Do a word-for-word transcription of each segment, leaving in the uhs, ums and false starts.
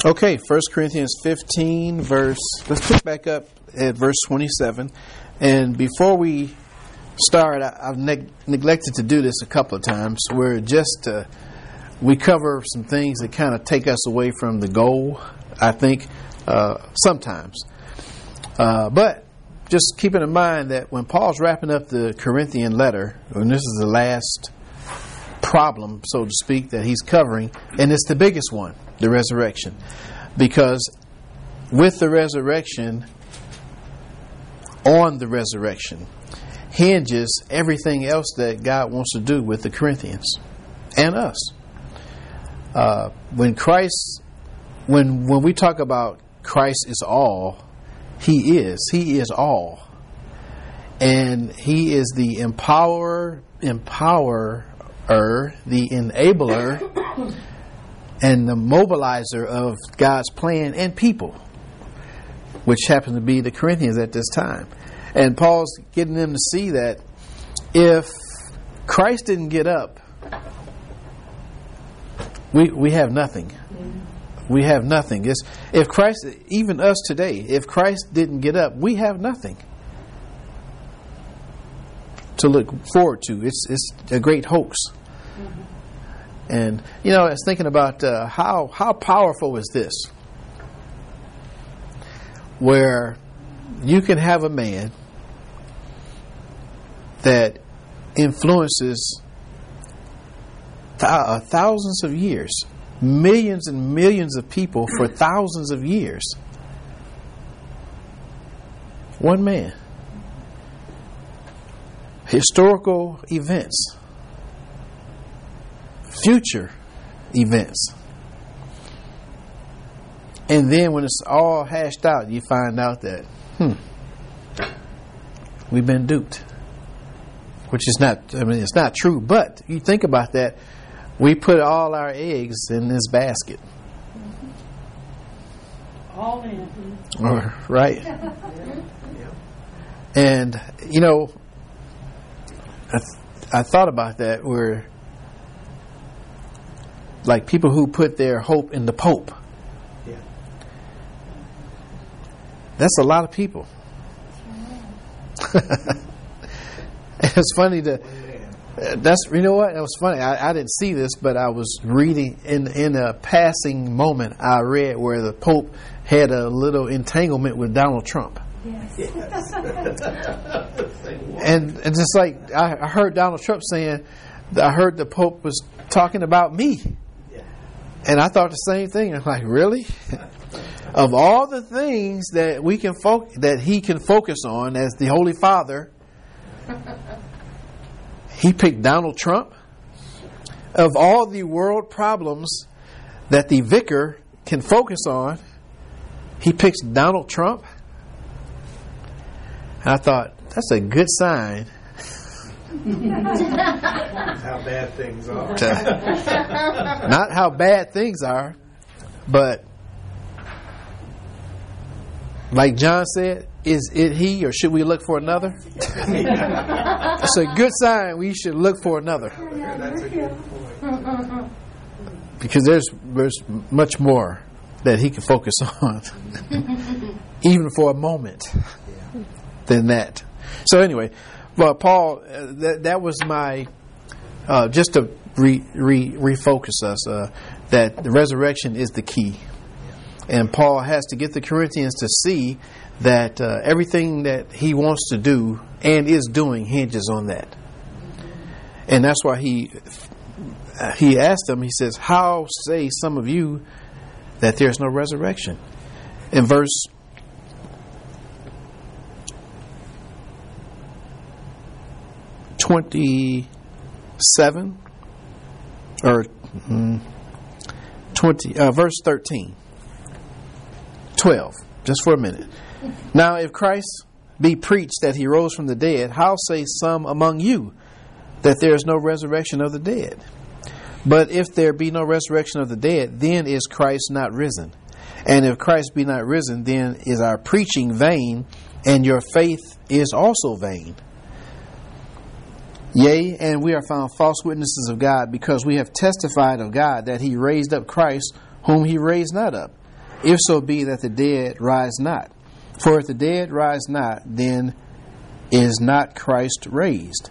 Okay, First Corinthians fifteen, verse, let's pick back up at verse twenty-seven. And before we start, I, I've neg- neglected to do this a couple of times, where just uh, we cover some things that kind of take us away from the goal, I think, uh, sometimes. Uh, but just keeping in mind that when Paul's wrapping up the Corinthian letter, and this is the last problem, so to speak, that he's covering, and it's the biggest one, the resurrection. Because with the resurrection, on the resurrection, hinges everything else that God wants to do with the Corinthians and us. Uh, when Christ, when when we talk about Christ is all, He is. He is all. And He is the empowerer, empowerer, the enabler, and the mobilizer of God's plan and people, which happen to be the Corinthians at this time. And Paul's getting them to see that if Christ didn't get up, we we have nothing. We have nothing. It's, if Christ, even us today, if Christ didn't get up, we have nothing to look forward to. It's it's a great hoax. Mm-hmm. And you know, I was thinking about uh, how how powerful is this, where you can have a man that influences th- uh, thousands of years, millions and millions of people for thousands of years. One man. Historical events. Future events. And then when it's all hashed out, you find out that, hmm, we've been duped. Which is not, I mean, it's not true, but you think about that, we put all our eggs in this basket. All in. Or, right. And, you know, I, th- I thought about that, where like people who put their hope in the Pope. Yeah. That's a lot of people. It's funny to. That's you know what? It was funny. I, I didn't see this, but I was reading in in a passing moment. I read where the Pope had a little entanglement with Donald Trump. Yes. Yes. And and just like I, I heard Donald Trump saying, I heard the Pope was talking about me. Yeah. And I thought the same thing. I'm like, really? Of all the things that we can fo- that he can focus on as the Holy Father, he picked Donald Trump. Of all the world problems that the vicar can focus on, he picks Donald Trump. And I thought, that's a good sign. How bad things are. Not how bad things are, but like John said, is it he or should we look for another? It's a good sign we should look for another. That's a good point. Because there's there's much more that he can focus on, even for a moment, than that. So anyway, well, Paul, uh, that that was my uh, just to re, re, refocus us uh, that the resurrection is the key, and Paul has to get the Corinthians to see that uh, everything that he wants to do and is doing hinges on that, and that's why he he asked them. He says, "How say some of you that there's no resurrection?" In verse twenty-seven, or mm, twenty, uh, verse thirteen, twelve, just for a minute. Now, if Christ be preached that he rose from the dead, how say some among you that there is no resurrection of the dead? But if there be no resurrection of the dead, then is Christ not risen. And if Christ be not risen, then is our preaching vain, and your faith is also vain. Yea, and we are found false witnesses of God, because we have testified of God that he raised up Christ, whom he raised not up. if so be that the dead rise not. For if the dead rise not, then is not Christ raised.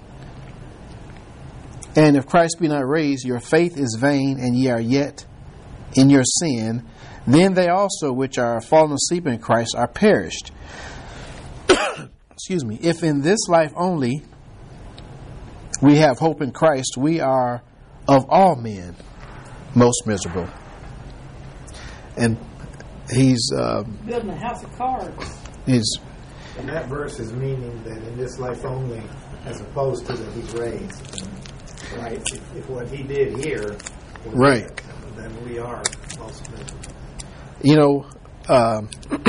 And if Christ be not raised, your faith is vain, and ye are yet in your sin. Then they also which are fallen asleep in Christ are perished. Excuse me. If in this life only we have hope in Christ, we are of all men most miserable. And he's uh, building a house of cards. He's And that verse is meaning that in this life only, as opposed to that he's raised. Right? If, if what he did here was right, that, then we are most miserable. You know, um,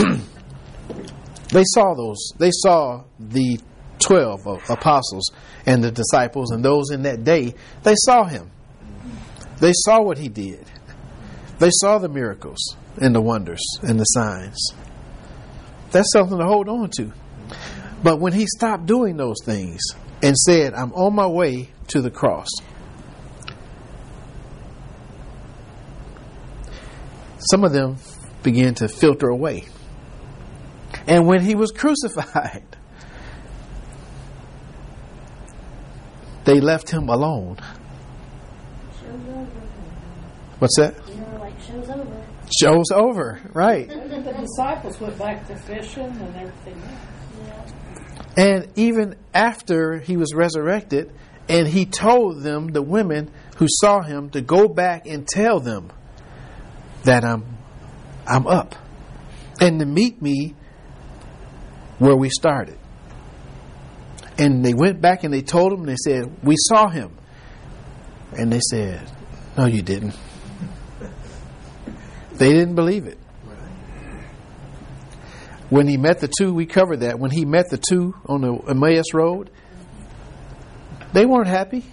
they saw those. They saw the twelve apostles and the disciples and those in that day. They saw him. They saw what he did. They saw the miracles and the wonders and the signs. That's something to hold on to. But when he stopped doing those things and said, I'm on my way to the cross, some of them began to filter away. And when he was crucified, they left him alone. Show's over. What's that? You know, like show's over. Show's over, right. The disciples went back to fishing and everything else. Yeah. And even after he was resurrected, and he told them, the women who saw him, to go back and tell them that I'm I'm up, and to meet me where we started. And they went back and they told him, they said, we saw him. And they said, no, you didn't. They didn't believe it. When he met the two, we covered that. When he met the two on the Emmaus Road, they weren't happy.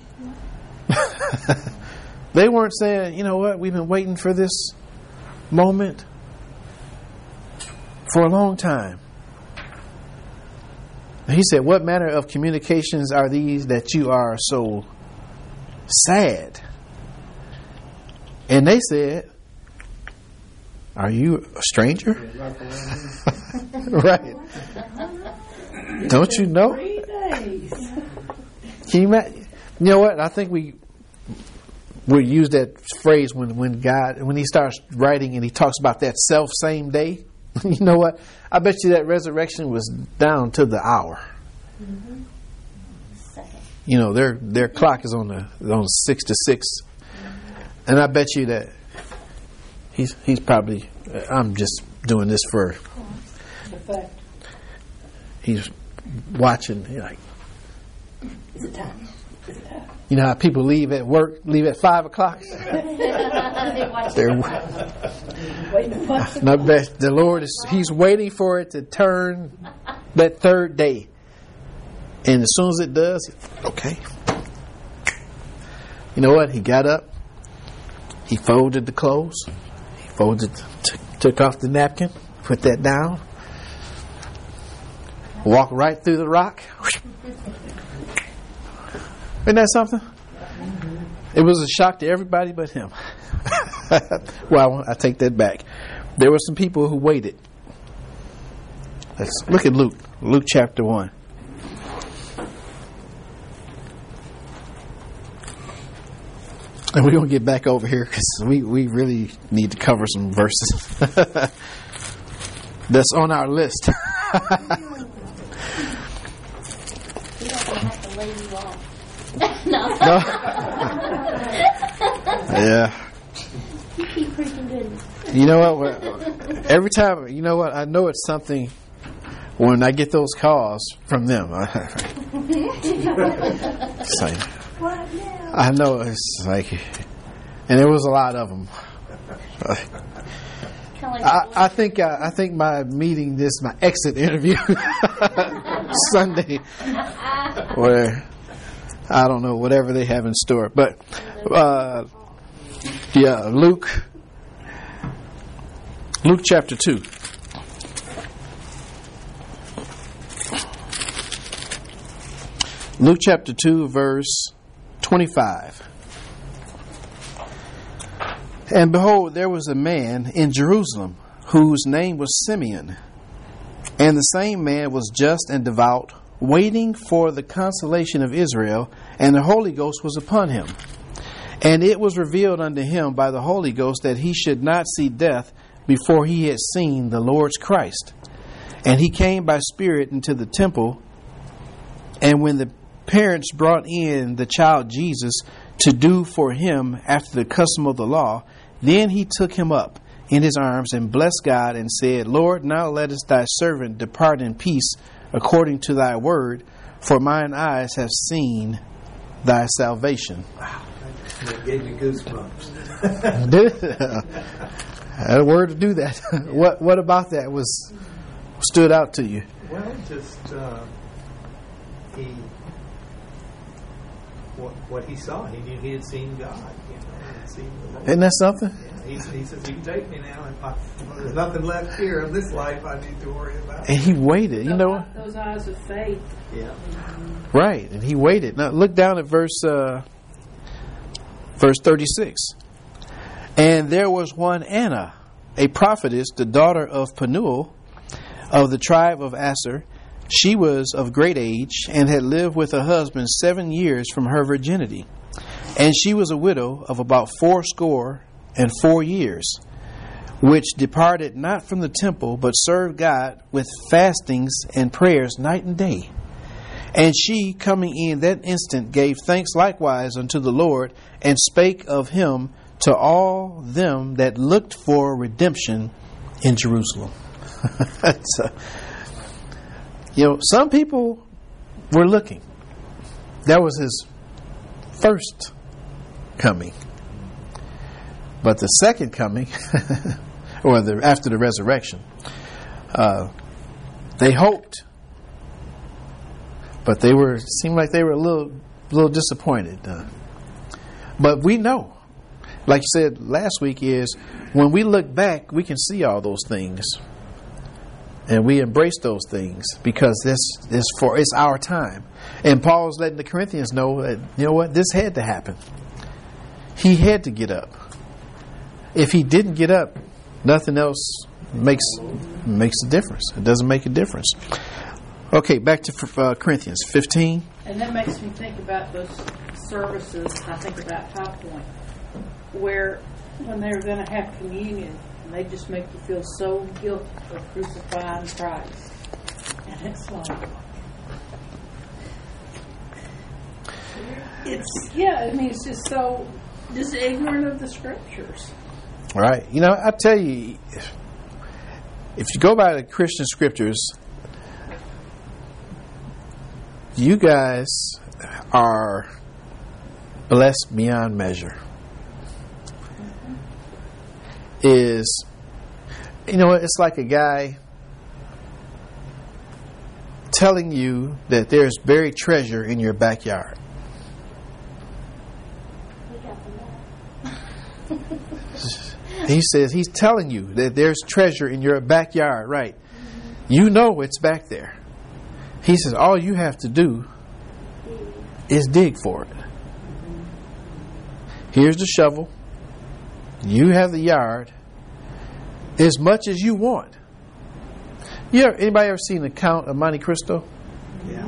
They weren't saying, you know what, we've been waiting for this moment for a long time. He said, what manner of communications are these that you are so sad? And they said, are you a stranger? Right. Don't you know? Three days. Can you imagine? You know what? I think we we use that phrase when, when God, when he starts writing and he talks about that self same day. You know what? I bet you that resurrection was down to the hour. Mm-hmm. Second. You know, their their clock is on the on six to six, and I bet you that he's he's probably. I'm just doing this for. Effect. He's watching. He's like, Is it time? Is it time? you know how people leave at work, leave at five o'clock. They watch They're, Waiting to watch and I bet the Lord is. He's waiting for it to turn that third day, and as soon as it does, okay. You know what? He got up. He folded the clothes. He folded, t- took off the napkin, put that down, walked right through the rock. Isn't that something? It was a shock to everybody but him. Well, I take that back. There were some people who waited. Let's look at Luke. Luke chapter one. And we're going to get back over here because we, we really need to cover some verses that's on our list. We're not gonna have to lay you off. No. No. Yeah. You keep preaching goodness. You know what? We're- Every time, you know what? I know it's something when I get those calls from them. It's like, What now? I know it's like, and there was a lot of them. Kinda like I, I think I, I think my meeting, this my exit interview Sunday, where I don't know whatever they have in store, but uh, yeah, Luke, Luke chapter two. Luke chapter two, verse twenty-five. And behold, there was a man in Jerusalem whose name was Simeon. And the same man was just and devout, waiting for the consolation of Israel, and the Holy Ghost was upon him. And it was revealed unto him by the Holy Ghost that he should not see death before he had seen the Lord's Christ. And he came by Spirit into the temple, and when the parents brought in the child Jesus to do for him after the custom of the law, then he took him up in his arms and blessed God and said, Lord, now lettest thy servant depart in peace according to thy word, for mine eyes have seen thy salvation. Wow, that gave me goosebumps. I had a word to do that. what what about that was stood out to you? Well, just uh, he what what he saw. He knew he had seen God. You know, he had seen the Lord. Isn't that something? Yeah, he, he says, "You can take me now. If I, there's nothing left here in this life I need to worry about." And he waited. You know, those eyes of faith. Yeah. Right, and he waited. Now look down at verse uh, verse thirty-six. And there was one Anna, a prophetess, the daughter of Penuel, of the tribe of Aser. She was of great age, and had lived with her husband seven years from her virginity. And she was a widow of about fourscore and four years, which departed not from the temple, but served God with fastings and prayers night and day. And she, coming in that instant, gave thanks likewise unto the Lord, and spake of him to all them that looked for redemption in Jerusalem. So, you know, some people were looking. That was his first coming. But the second coming, or the after the resurrection, uh, they hoped, but they were seemed like they were a little, little disappointed. Uh, but we know, like you said last week, is when we look back, we can see all those things, and we embrace those things because this is for it's our time. And Paul's letting the Corinthians know that, you know what, this had to happen. He had to get up. If he didn't get up, nothing else makes makes a difference. It doesn't make a difference. Okay, back to uh, Corinthians fifteen. And that makes me think about those services. I think about High Point, where when they were going to have communion, and they just make you feel so guilty for crucifying Christ. And it's like, it's, yeah, I mean, it's just so, just ignorant of the scriptures. Right. You know, I tell you, if, if you go by the Christian scriptures, you guys are blessed beyond measure. Mm-hmm. Is, you know, it's like a guy telling you that there's buried treasure in your backyard. He says he's telling you that there's treasure in your backyard, right? Mm-hmm. You know it's back there. He says all you have to do is dig for it. Here's the shovel. You have the yard. As much as you want. You ever, anybody ever seen the Count of Monte Cristo? Yeah.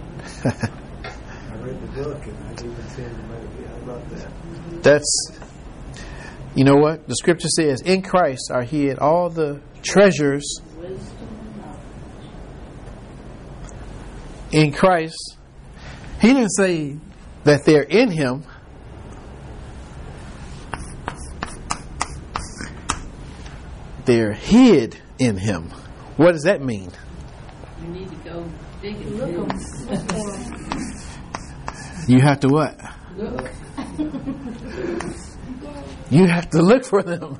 I read the book and I've even seen the movie. I love that. That's, you know what? The scripture says, in Christ are hid all the treasures. In Christ. He didn't say that they're in him. They're hid in him. What does that mean? You need to go dig and look them. You have to what? Look. You have to look for them.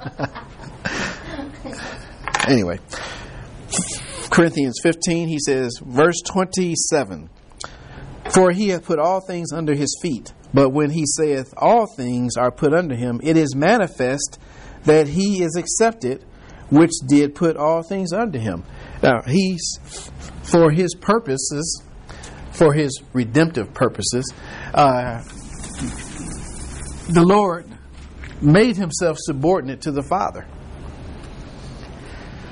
Anyway, Corinthians fifteen, he says, verse twenty-seven. For he hath put all things under his feet. But when he saith all things are put under him, it is manifest that he is accepted, which did put all things under him. Now, he's, for his purposes, for his redemptive purposes, uh, the Lord made himself subordinate to the Father.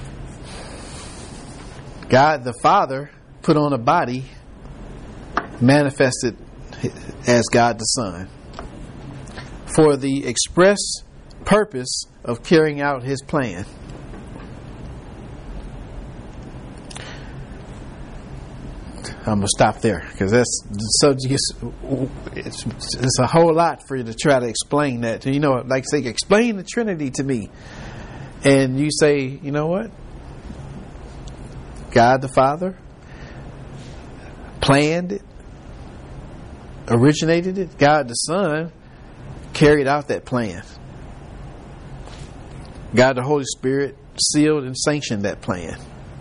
God the Father put on a body, manifested as God the Son, for the express purpose of carrying out His plan. I'm gonna stop there because that's so just it's, it's a whole lot for you to try to explain that. You know, like say, explain the Trinity to me, and you say, you know what? God the Father planned it, originated it. God the Son carried out that plan. God the Holy Spirit sealed and sanctioned that plan.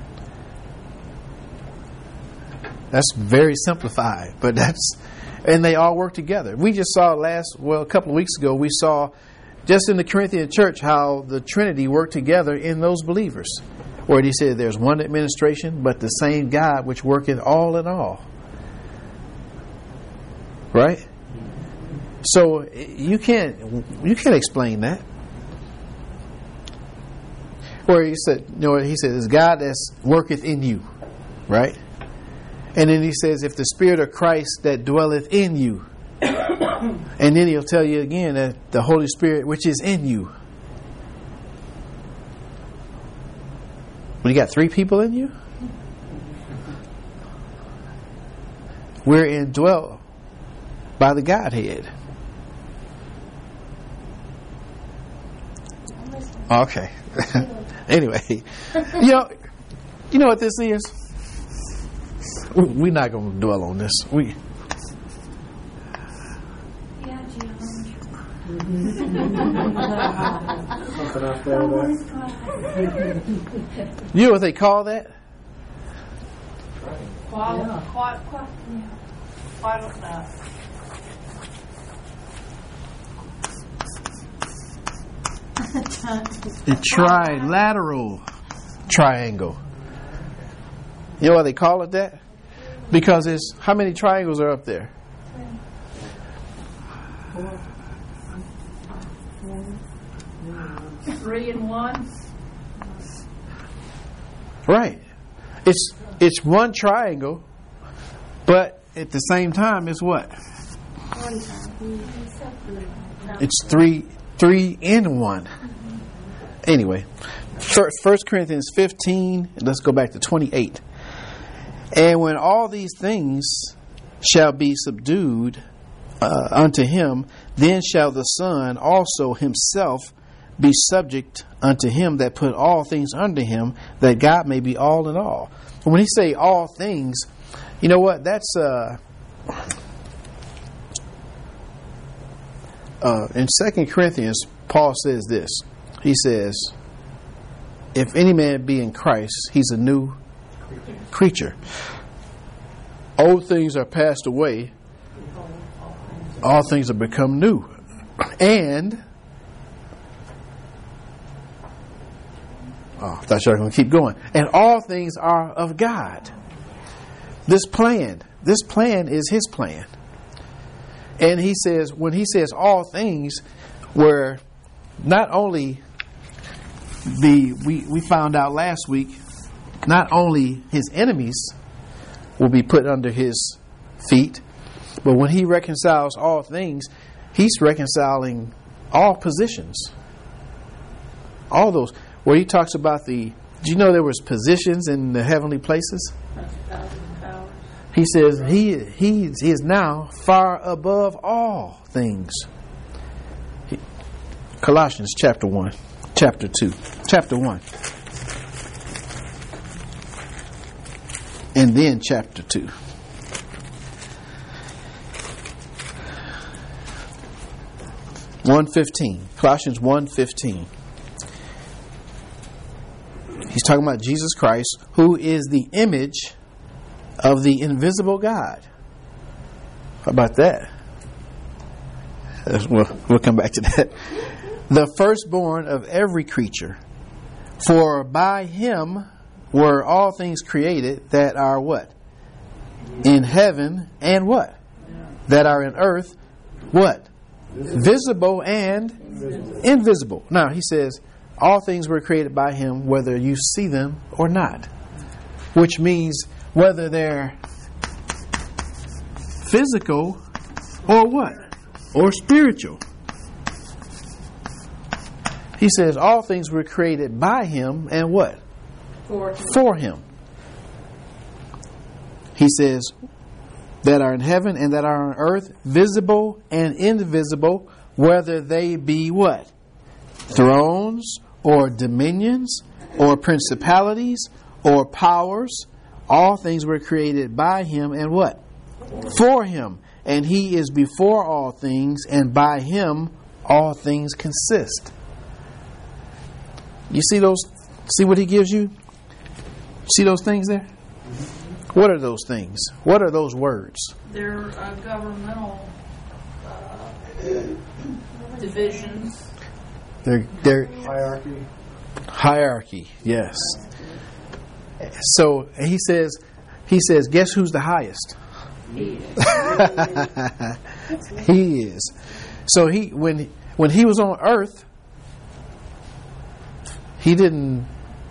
That's very simplified, but that's, and they all work together. We just saw last, well, a couple of weeks ago, we saw just in the Corinthian church how the Trinity worked together in those believers. Where he said there's one administration, but the same God which worketh all in all. Right? So you can't you can't explain that. Where he said, you know, he said, it's God that worketh in you. Right? And then he says, if the Spirit of Christ that dwelleth in you. And then he'll tell you again that the Holy Spirit which is in you. When you got three people in you, we're indwelt by the Godhead. Okay. Anyway, you know, you know what this is? We're not going to dwell on this. We. You know what they call that? Qual, qual, qual, yeah. Qual, uh, a trilateral triangle. You know why they call it that? Because it's how many triangles are up there? Three and one. Right. It's it's one triangle, but at the same time, it's what? It's three three in one. Anyway, First Corinthians fifteen. Let's go back to twenty-eight. And when all these things shall be subdued uh, unto him, then shall the Son also himself be subject unto him that put all things under him, that God may be all in all. When he say all things, you know what? That's uh, uh, in Second Corinthians. Paul says this. He says, "If any man be in Christ, he's a new creature. Old things are passed away; all things have become new." And Oh, I thought you were going to keep going. And all things are of God. This plan, this plan is His plan. And He says, when He says all things, where not only the we, we found out last week, not only His enemies will be put under His feet, but when He reconciles all things, He's reconciling all positions. All those. Where he talks about the, do you know there was positions in the heavenly places? He says he he is now far above all things. He, Colossians chapter one, chapter two, chapter one, and then chapter two. one fifteen, Colossians one fifteen. He's talking about Jesus Christ, who is the image of the invisible God. How about that? We'll, we'll come back to that. The firstborn of every creature. For by Him were all things created that are what? In heaven and what? That are in earth. What? Visible and invisible. Now, he says, all things were created by Him, whether you see them or not. which means whether they're physical or what? Or spiritual. He says all things were created by Him and what? For him. For Him. He says that are in heaven and that are on earth, visible and invisible, whether they be what? Thrones or dominions or principalities or powers. All things were created by Him and what? For Him. And He is before all things, and by Him all things consist. You see those? See what He gives you? See those things there? What are those things? What are those words? They're uh, governmental uh, divisions. They're, they're Hierarchy. hierarchy. Yes. So he says, he says, guess who's the highest? He is. He is. So he when when he was on earth, he didn't.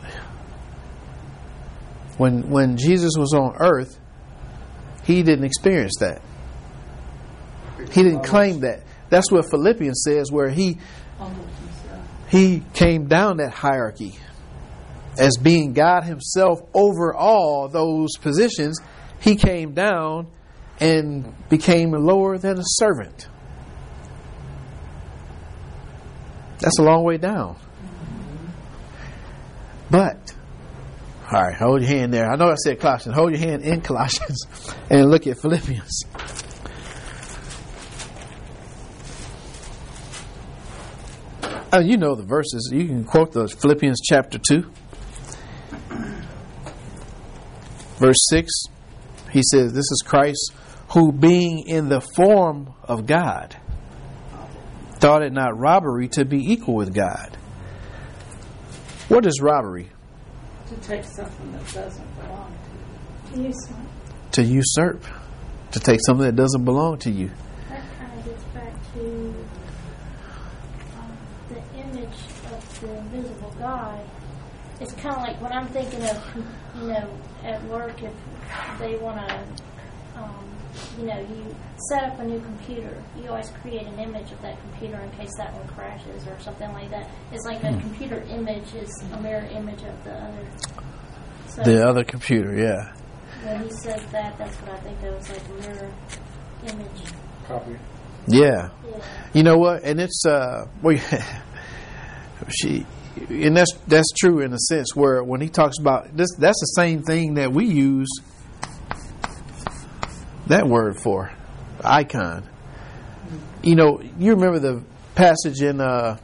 When when Jesus was on earth, he didn't experience that. He didn't claim that. That's what Philippians says, where he he came down that hierarchy as being God Himself over all those positions. He came down and became lower than a servant. That's a long way down. But, all right, hold your hand there. I know I said Colossians. Hold your hand in Colossians and look at Philippians. Oh, you know the verses. You can quote those. Philippians chapter two. Verse six. He says, this is Christ, who being in the form of God, thought it not robbery to be equal with God. What is robbery? To take something that doesn't belong to you. Yes. To usurp. To take something that doesn't belong to you. That kind of gets back to um, the image of the invisible God. It's kind of like when I'm thinking of, you know, at work, if they want to, um, you know, you set up a new computer, you always create an image of that computer in case that one crashes or something like that. It's like a computer image is a mirror image of the other. So The other computer, yeah. when he says that, that's what I think of as like a mirror image. Copy. Yeah. Yeah. You know what? And it's uh, well, she, and that's that's true in a sense. Where when he talks about this, that's the same thing that we use that word for, icon. You know, you remember the passage in uh,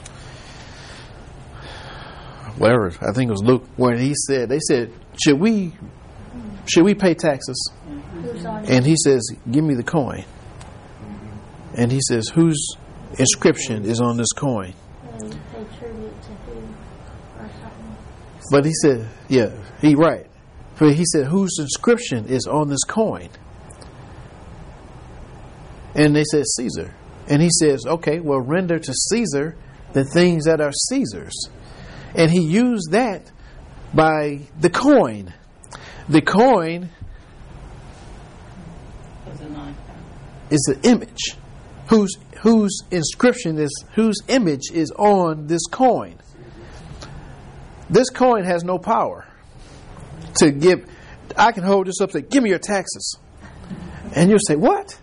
whatever, I think it was Luke, where he said, they said, should we should we pay taxes? Who's on And he says, give me the coin. And he says, whose inscription is on this coin? and pay tribute to who or something. But he said, yeah, he right. But he said, whose inscription is on this coin? And they said, Caesar. And he says, okay, well, render to Caesar the things that are Caesar's. And he used that by the coin. The coin As an icon. is an image. Whose whose inscription is, whose image is on this coin. This coin has no power to give. I can hold this up and say, give me your taxes. And you'll say, what?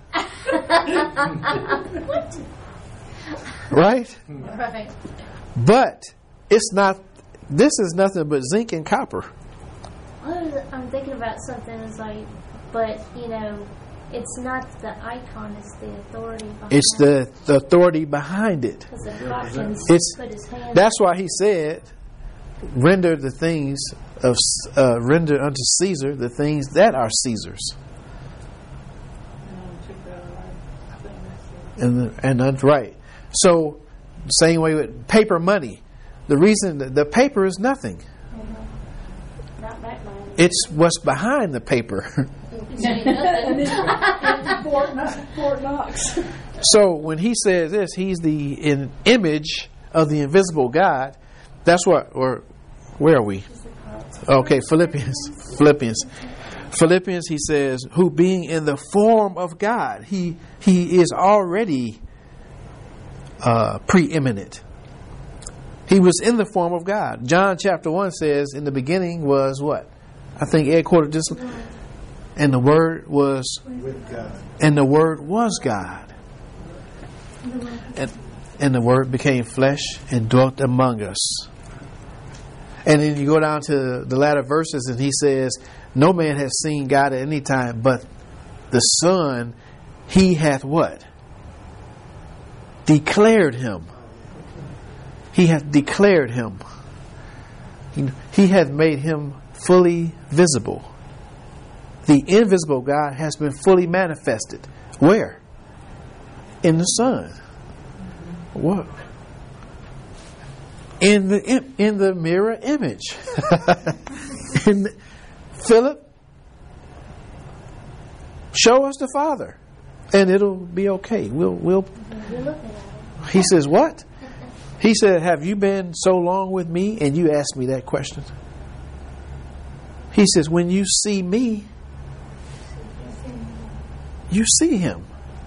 Right? Right. But it's not, this is nothing but zinc and copper. What is it? I'm thinking about something as like, but you know, it's not the icon; it's the authority behind It's it. the, the authority behind it. Because if Hopkins It's- put his hand. That's why he said, render the things of, uh, render unto Caesar the things that are Caesar's. And took that away. I think that's it. And the, and that's right. So, same way with paper money. The reason that the paper is nothing. Mhm. Not back money. It's what's behind the paper. Fort Knox. Fort Knox. So when he says this, he's the in image of the invisible God. That's what, or where are we? Okay, Philippians. Philippians. Philippians, he says, who being in the form of God, he he is already uh, preeminent. He was in the form of God. John chapter one says, in the beginning was what? I think Ed quoted this. And the Word was, With God. and the Word was God. And, and the Word became flesh and dwelt among us. And then you go down to the latter verses and he says, no man has seen God at any time, but the Son, he hath what? Declared him. He hath declared him. He, he hath made him fully visible. The invisible God has been fully manifested. Where? In the Son. What? In the in the mirror image. in the, Philip, show us the Father, and it'll be okay. We'll we'll. He says, what? He said, have you been so long with me, and you asked me that question? He says, when you see me, you see him.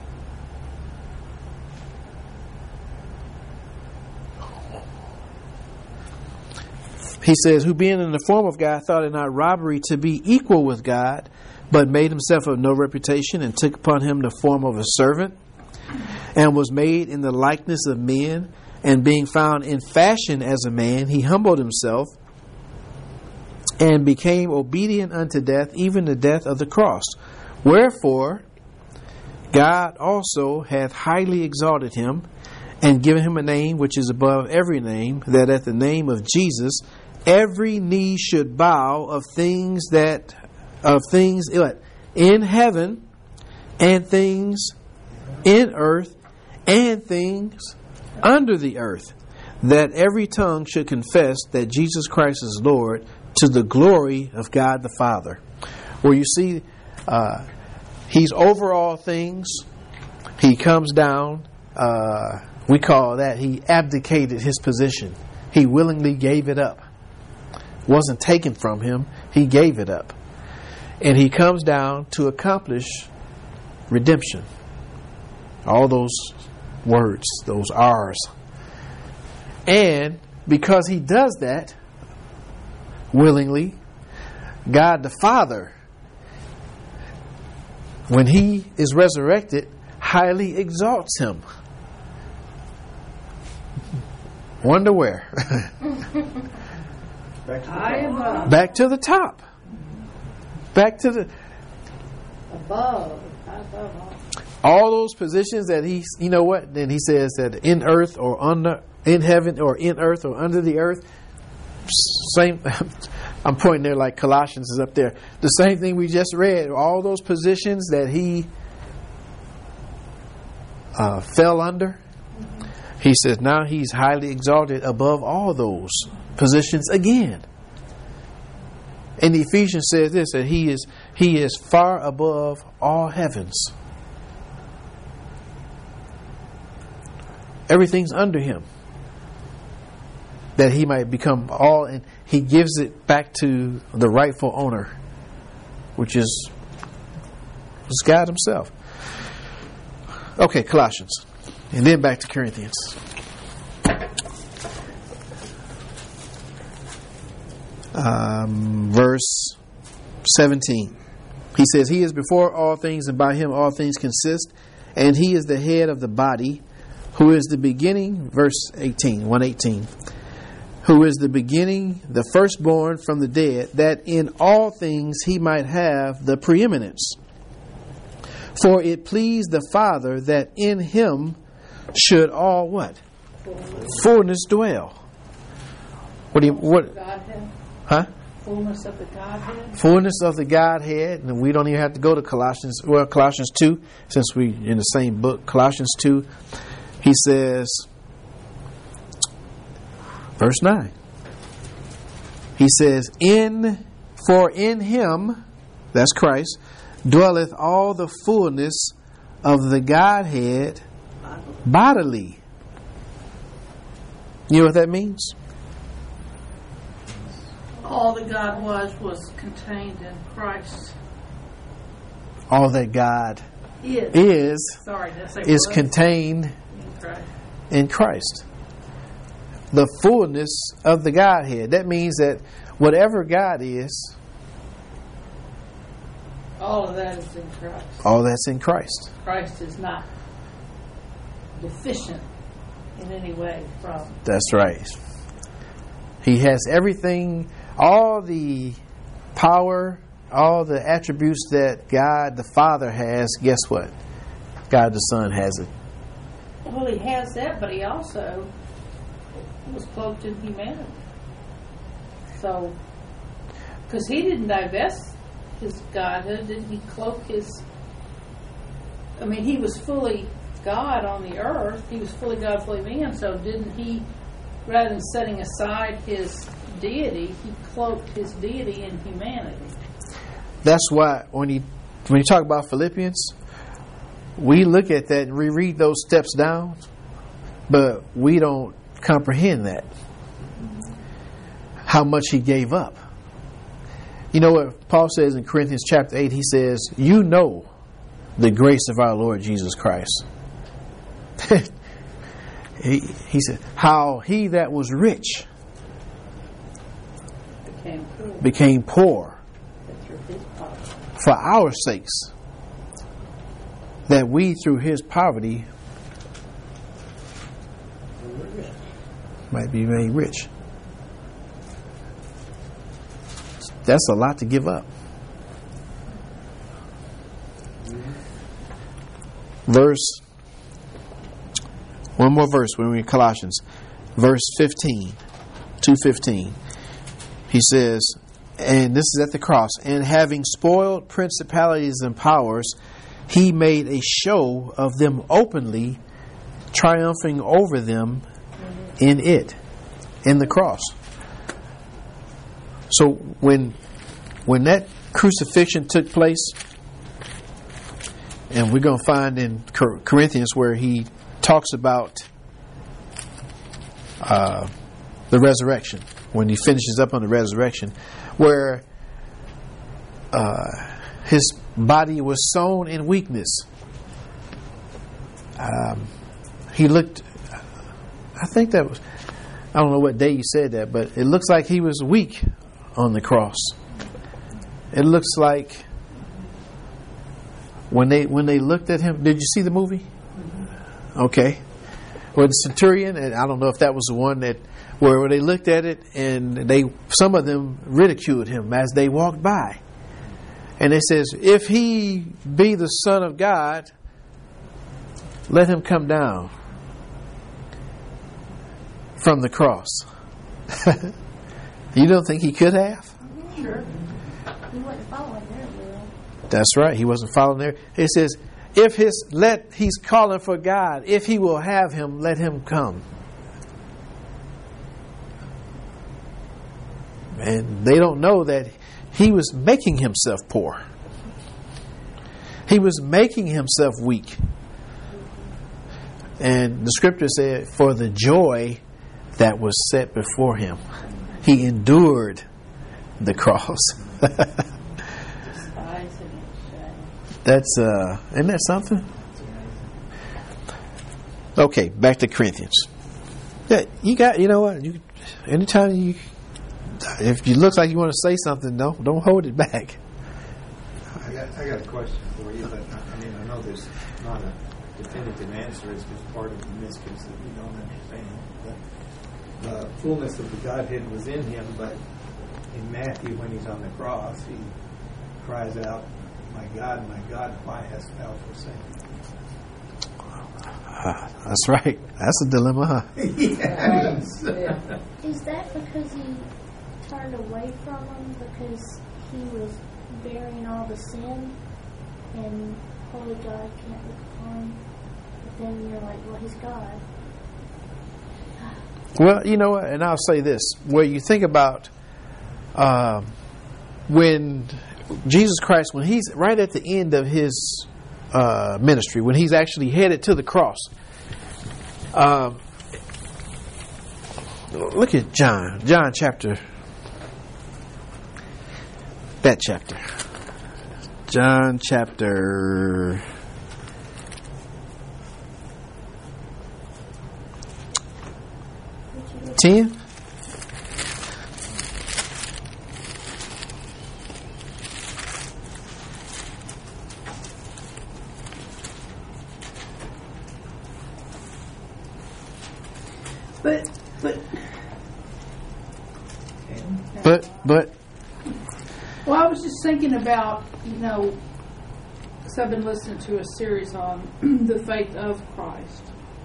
He says, who being in the form of God thought it not robbery to be equal with God, but made himself of no reputation, and took upon him the form of a servant, and was made in the likeness of men, and being found in fashion as a man, he humbled himself, and became obedient unto death, even the death of the cross. Wherefore God also hath highly exalted him, and given him a name which is above every name, that at the name of Jesus every knee should bow, of things that of things in heaven, and things in earth, and things under the earth, that every tongue should confess that Jesus Christ is Lord, to the glory of God the Father. Where you see, uh, he's over all things. He comes down. Uh, we call that he abdicated his position. He willingly gave it up. Wasn't taken from him. He gave it up. And he comes down to accomplish redemption. All those words, those R's. And because he does that willingly, God the Father, when he is resurrected, highly exalts him. Wonder where? Back to the I am top. uh, Back to the top. Back to the above, above all. all those positions that he's, you know what? Then he says that in earth or under, in heaven or in earth or under the earth. Same. I'm pointing there like Colossians is up there. The same thing we just read. All those positions that he uh, fell under. He says now he's highly exalted above all those positions again. And Ephesians says this, that he is he is far above all heavens. Everything's under him, that he might become all, and he gives it back to the rightful owner, which is, is God himself. Okay, Colossians. And then back to Corinthians. Um, verse seventeen. He says, he is before all things, and by him all things consist, and he is the head of the body, who is the beginning, verse eighteen, one eighteen, who is the beginning, the firstborn from the dead, that in all things he might have the preeminence. For it pleased the Father that in him should all what? Fullness. Fullness dwell. What do you, what, Godhead. huh? Fullness of the Godhead. Fullness of the Godhead, and we don't even have to go to Colossians, well, Colossians two, since we in the same book, Colossians two. He says, verse nine, he says, in, for in him, that's Christ, dwelleth all the fullness of the Godhead bodily. You know what that means? All that God was was contained in Christ. All that God Is. is Sorry, did I say is was? contained In Christ. in Christ. The fullness of the Godhead. That means that whatever God is, All of that is in Christ. all that's in Christ. Christ is not deficient in any way from. That's right. He has everything, all the power, all the attributes that God the Father has. Guess what? God the Son has it. Well, he has that, but he also was cloaked in humanity. So, because he didn't divest his godhood, didn't he cloak his... I mean, he was fully God on the earth. He was fully God, fully man. So didn't he, rather than setting aside his deity, he cloaked his deity in humanity? That's why when you when you talk about Philippians, we look at that and we read those steps down, but we don't comprehend that. How much he gave up. You know what Paul says in Corinthians chapter eight? He says, you know the grace of our Lord Jesus Christ. he, he said, how he that was rich Became poor. became poor Through his power. for our sakes, that we through his poverty might be made rich. That's a lot to give up. Verse, one more verse when we're in Colossians, verse fifteen, two fifteen. He says, and this is at the cross, and having spoiled principalities and powers, he made a show of them openly, triumphing over them in it, in the cross. So when when that crucifixion took place, and we're going to find in Corinthians where he talks about uh, the resurrection, when he finishes up on the resurrection, where uh, his body was sown in weakness. Um, he looked, I think that was, I don't know what day you said that, but it looks like he was weak on the cross. It looks like when they when they looked at him, did you see the movie? Okay. Well, the centurion, and I don't know if that was the one that where they looked at it and they some of them ridiculed him as they walked by. And it says, if he be the Son of God, let him come down from the cross. You don't think he could have? Sure. He wasn't following their will. That's right. He wasn't following there. It says, if his let he's calling for God, if he will have him, let him come. And they don't know that he was making himself poor. He was making himself weak. And the scripture said, for the joy that was set before him, he endured the cross. That's uh, isn't that something? Okay, back to Corinthians. Yeah, you got. You know what? You, anytime you, if you look like you want to say something, don't don't hold it back. I got I got a question for you, but I mean I know there's not a definitive answer. It's just part of the mysteries that we don't understand. But the fullness of the Godhead was in him, but in Matthew, when he's on the cross, he cries out, "My God, my God, why hast thou forsaken me?" Uh, that's right. That's a dilemma, huh? Yes. Yeah. Is that because he turned away from him because he was bearing all the sin and holy God can't look upon him? But then you're like, well, he's God. Well, you know what? And I'll say this: where you think about uh, when Jesus Christ, when he's right at the end of his uh, ministry, when he's actually headed to the cross. Um, look at John, John chapter that chapter? John chapter ten. But, but, But but well, I was just thinking about, you know, because I've been listening to a series on the faith of Christ.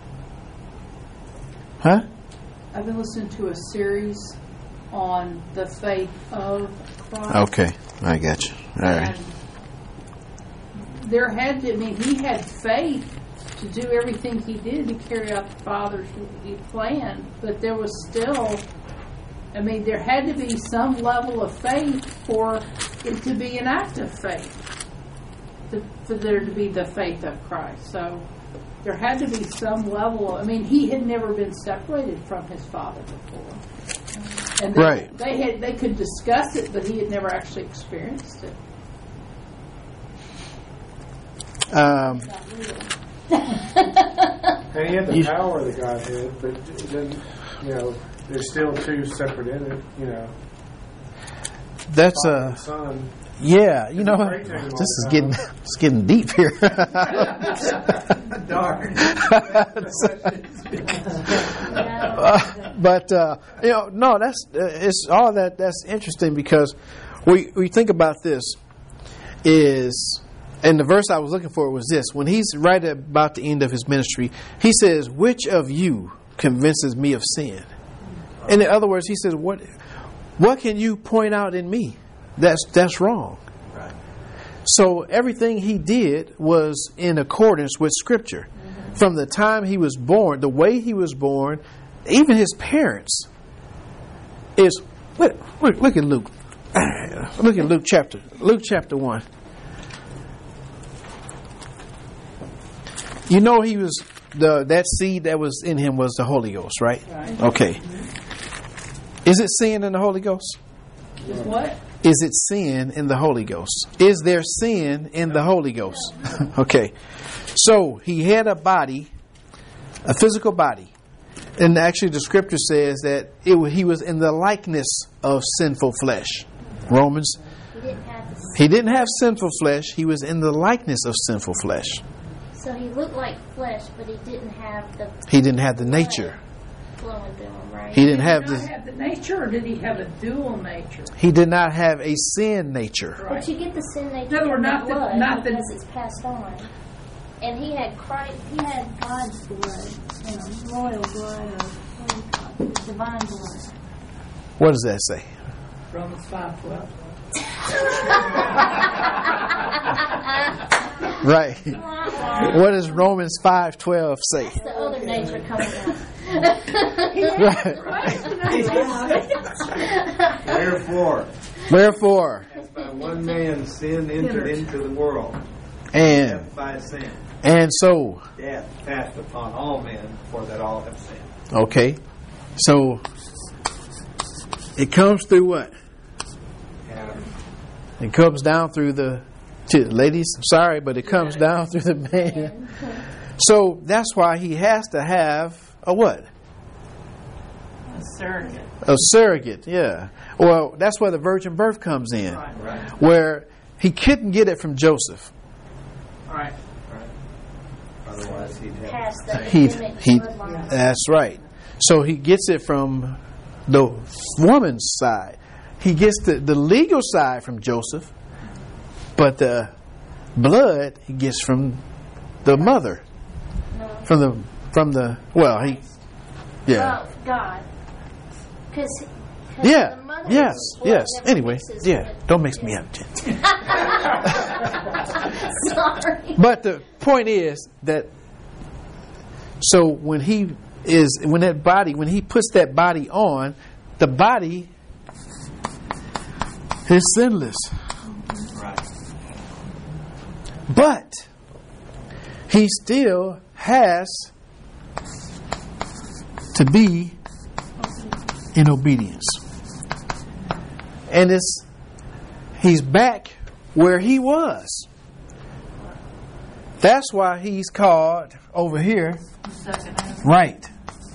huh? I've been listening to a series on the faith of Christ. Okay, I got you. All right. And there had to, I mean, he had faith to do everything he did to carry out the Father's plan, but there was still, I mean, there had to be some level of faith for it to be an act of faith, to, for there to be the faith of Christ. So there had to be some level of, I mean, he had never been separated from his Father before. And they, Right. they had they could discuss it, but he had never actually experienced it. Um, And he had the You- power of the Godhead, but then, you know, there's still two separate in it, you know. that's Father uh and Son. yeah. You know, Pray to him all this is the getting time. it's getting deep here. Darn. Uh, but uh, you know, no, that's uh, it's all that. That's interesting because we we think about this is, and the verse I was looking for was this: when he's right about the end of his ministry, he says, "Which of you convinces me of sin?" And in other words, he says, "What what can you point out in me that's that's wrong?" Right. So everything he did was in accordance with Scripture. From the time he was born, the way he was born, even his parents is look, look, look at Luke. Look at Luke chapter Luke chapter one. You know he was the that seed that was in him was the Holy Ghost, right? Right. Okay. Is it sin in the Holy Ghost? Is what? Is it sin in the Holy Ghost? Is there sin in the Holy Ghost? Okay. So he had a body, a physical body. And actually the scripture says that it, wa- he was in the likeness of sinful flesh. Romans. He didn't have the, He didn't have sinful flesh. He was in the likeness of sinful flesh. so he looked like flesh, but he didn't have the He didn't have the nature. flowing through him, right? He didn't Did have he not the, have the nature, or did he have a dual nature? he did not have a sin nature. But you get the sin nature In other words, from not the the- blood not the- because it's passed on. And he had Christ, he had God's blood, you know, royal blood, or what do you call it, divine blood. What does that say? Romans five twelve. Right. What does Romans five twelve say? It's the other nature coming out. Right. Therefore, Wherefore, as by one man sin entered into the world, and death by sin, and so, death passed upon all men, for that all have sinned. okay. So it comes through what? Adam. It comes down through the to, ladies, I'm sorry, but it comes down through the man. So that's why he has to have a what? A surrogate. A surrogate, yeah. Well, that's where the virgin birth comes in. Right. Right. Where he couldn't get it from Joseph. Right. Right. Otherwise, he'd have. Past the He, Adamic he, bloodline. that's right. So he gets it from the woman's side. He gets the, the legal side from Joseph, but the blood he gets from the mother, No. from the from the well he, yeah, Well, God. Because yeah, the mother yes, was blood yes. never Anyway, mixes yeah. with- Don't mix me up, Jen. Sorry. But the point is that so when he is when that body when he puts that body on, the body is sinless. Right. But he still has to be in obedience. And it's He's back where he was. That's why he's called over here. Second Adam. Right.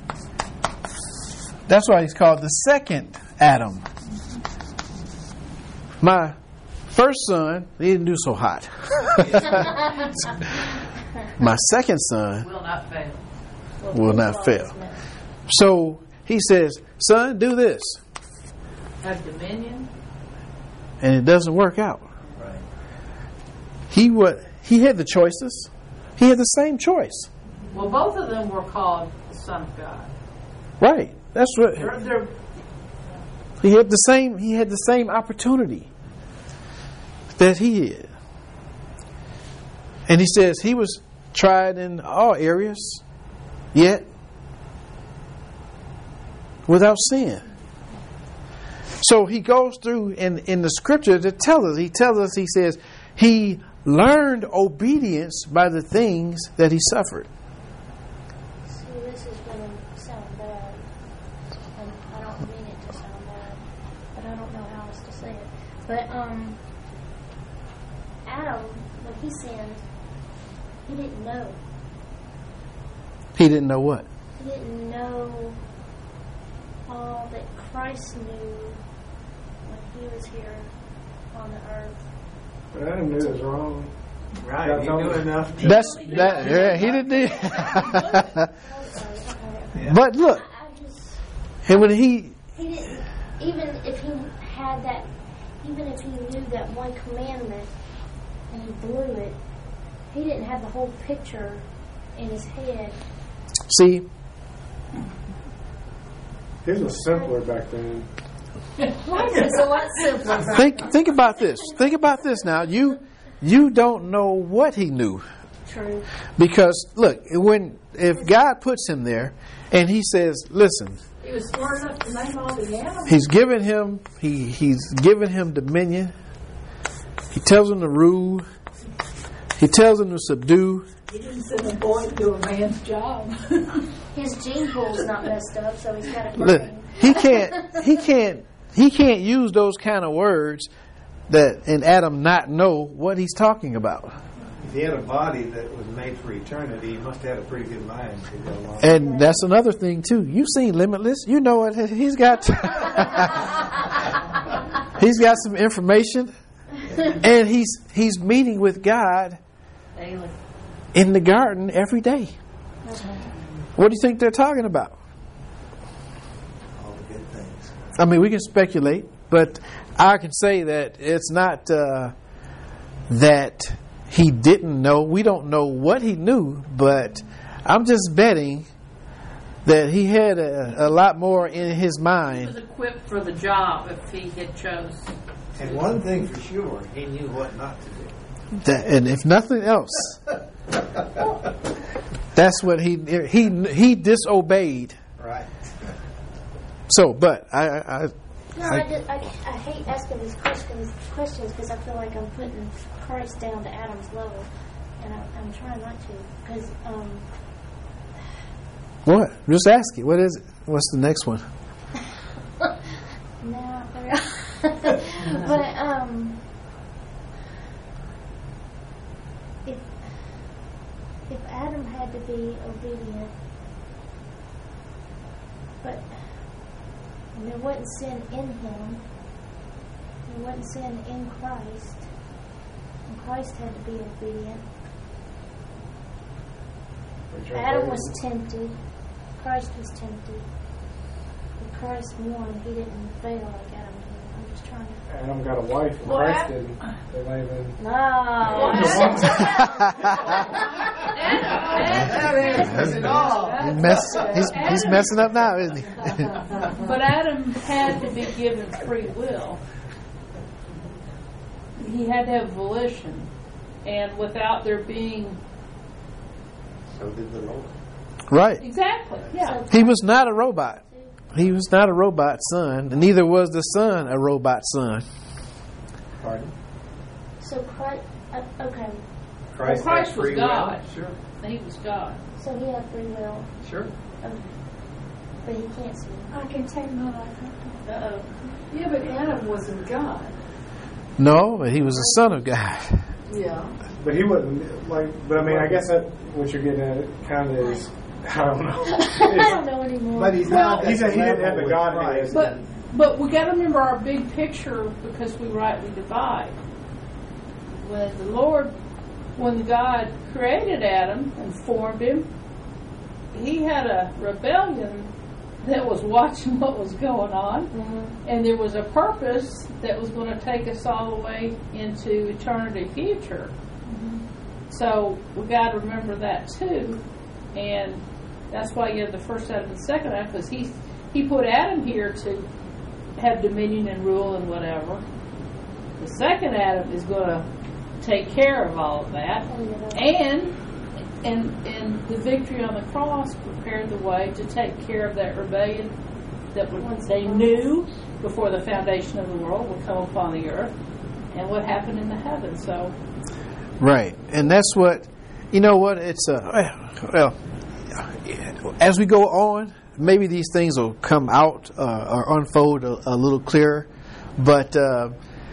That's why he's called the second Adam. My first son, he didn't do so hot. My second son Will not fail. will not fail. So he says, son, do this. Have dominion. And it doesn't work out. Right. He what he had the choices. He had the same choice. Well, both of them were called the Son of God. Right. That's what They're, they're, he had the same he had the same opportunity that he had. And he says he was tried in all areas, yet without sin. So he goes through in, in the scripture to tell us, he tells us, he says, he learned obedience by the things that he suffered. See, this is going to sound bad, and I don't mean it to sound bad, but I don't know how else to say it. But um, Adam, when he sinned, he didn't know. He didn't know what? He didn't know all that Christ knew when he was here on the earth. But Adam knew it was wrong. Right, God he told knew him. enough to... That's that yeah, he didn't Okay, okay. Yeah. But look, I, I just, and when he he didn't, even if he had that, even if he knew that one commandment and he blew it, he didn't have the whole picture in his head. see His was simpler back then. Life is a lot simpler. think think about this. Think about this now. You you don't know what he knew. True. Because look, when if God puts him there and he says, listen, he was smart enough to name all the animals. he's given him he he's given him dominion. He tells him to rule. He tells him to subdue. He didn't send a boy to do a man's job. His gene pool's not messed up, so he's got a Look, brain. he can't he can't he can't use those kind of words that and Adam not know what he's talking about. If he had a body that was made for eternity, he must have had a pretty good mind to go along. And that's another thing too. You've seen Limitless. You know what he's got. He's got some information, and he's he's meeting with God Daily. in the garden every day. What do you think they're talking about? All the good things. I mean, we can speculate, but I can say that it's not uh, that he didn't know. We don't know what he knew, but I'm just betting that he had a, a lot more in his He was mind. equipped for the job if he had chose. And one thing for sure, he knew what not to do. That, and if nothing else, that's what he he he disobeyed. Right. So, but I, I, No, I I, just, I, I hate asking these questions questions because I feel like I'm putting Christ down to Adam's level, and I, I'm trying not to. Because um, what? Just ask it. What is it? What's the next one? no, but um, if if Adam had to be obedient, but and there wasn't sin in him, there wasn't sin in Christ, and Christ had to be obedient. Adam was tempted. Christ was tempted. But Christ won. He didn't fail like Adam did. I'm just trying to... Adam got a wife and Well, Christ Ad- didn't. They might have been... No. That is it all. He mess, he's he's messing up now, isn't he? But Adam had to be given free will. He had to have volition. And without there being... So did the Lord. Right. Exactly, yeah. He was not a robot. He was not a robot son, and neither was the son a robot son. Pardon? So Christ... Uh, okay. Christ, Well, Christ had was free God. will. Sure. He was God. So he had free will. Sure. Okay. But he can't see. I can take my life. Uh-oh. Yeah, but Adam wasn't God. No, but he was the Son of God. Yeah. But he wasn't like. But I mean, I guess that what you're getting at kind of is. I don't know. I don't know anymore. But he's Well, not. at he said the he didn't level have the with Godhead. Christ. But but we got to remember our big picture because we rightly divide. When the Lord, when God created Adam and formed him, he had a rebellion that was watching what was going on, Mm-hmm. and there was a purpose that was going to take us all the way into eternity future. Mm-hmm. So we got to remember that too, and that's why you have the first Adam and the second Adam, because he he put Adam here to have dominion and rule and whatever. The second Adam is going to take care of all of that, and and and the victory on the cross prepared the way to take care of that rebellion that they knew before the foundation of the world would come upon the earth, and what happened in the heavens. So. Right, and that's what, you know what, it's a, well, as we go on, maybe these things will come out uh, or unfold a, a little clearer, but uh,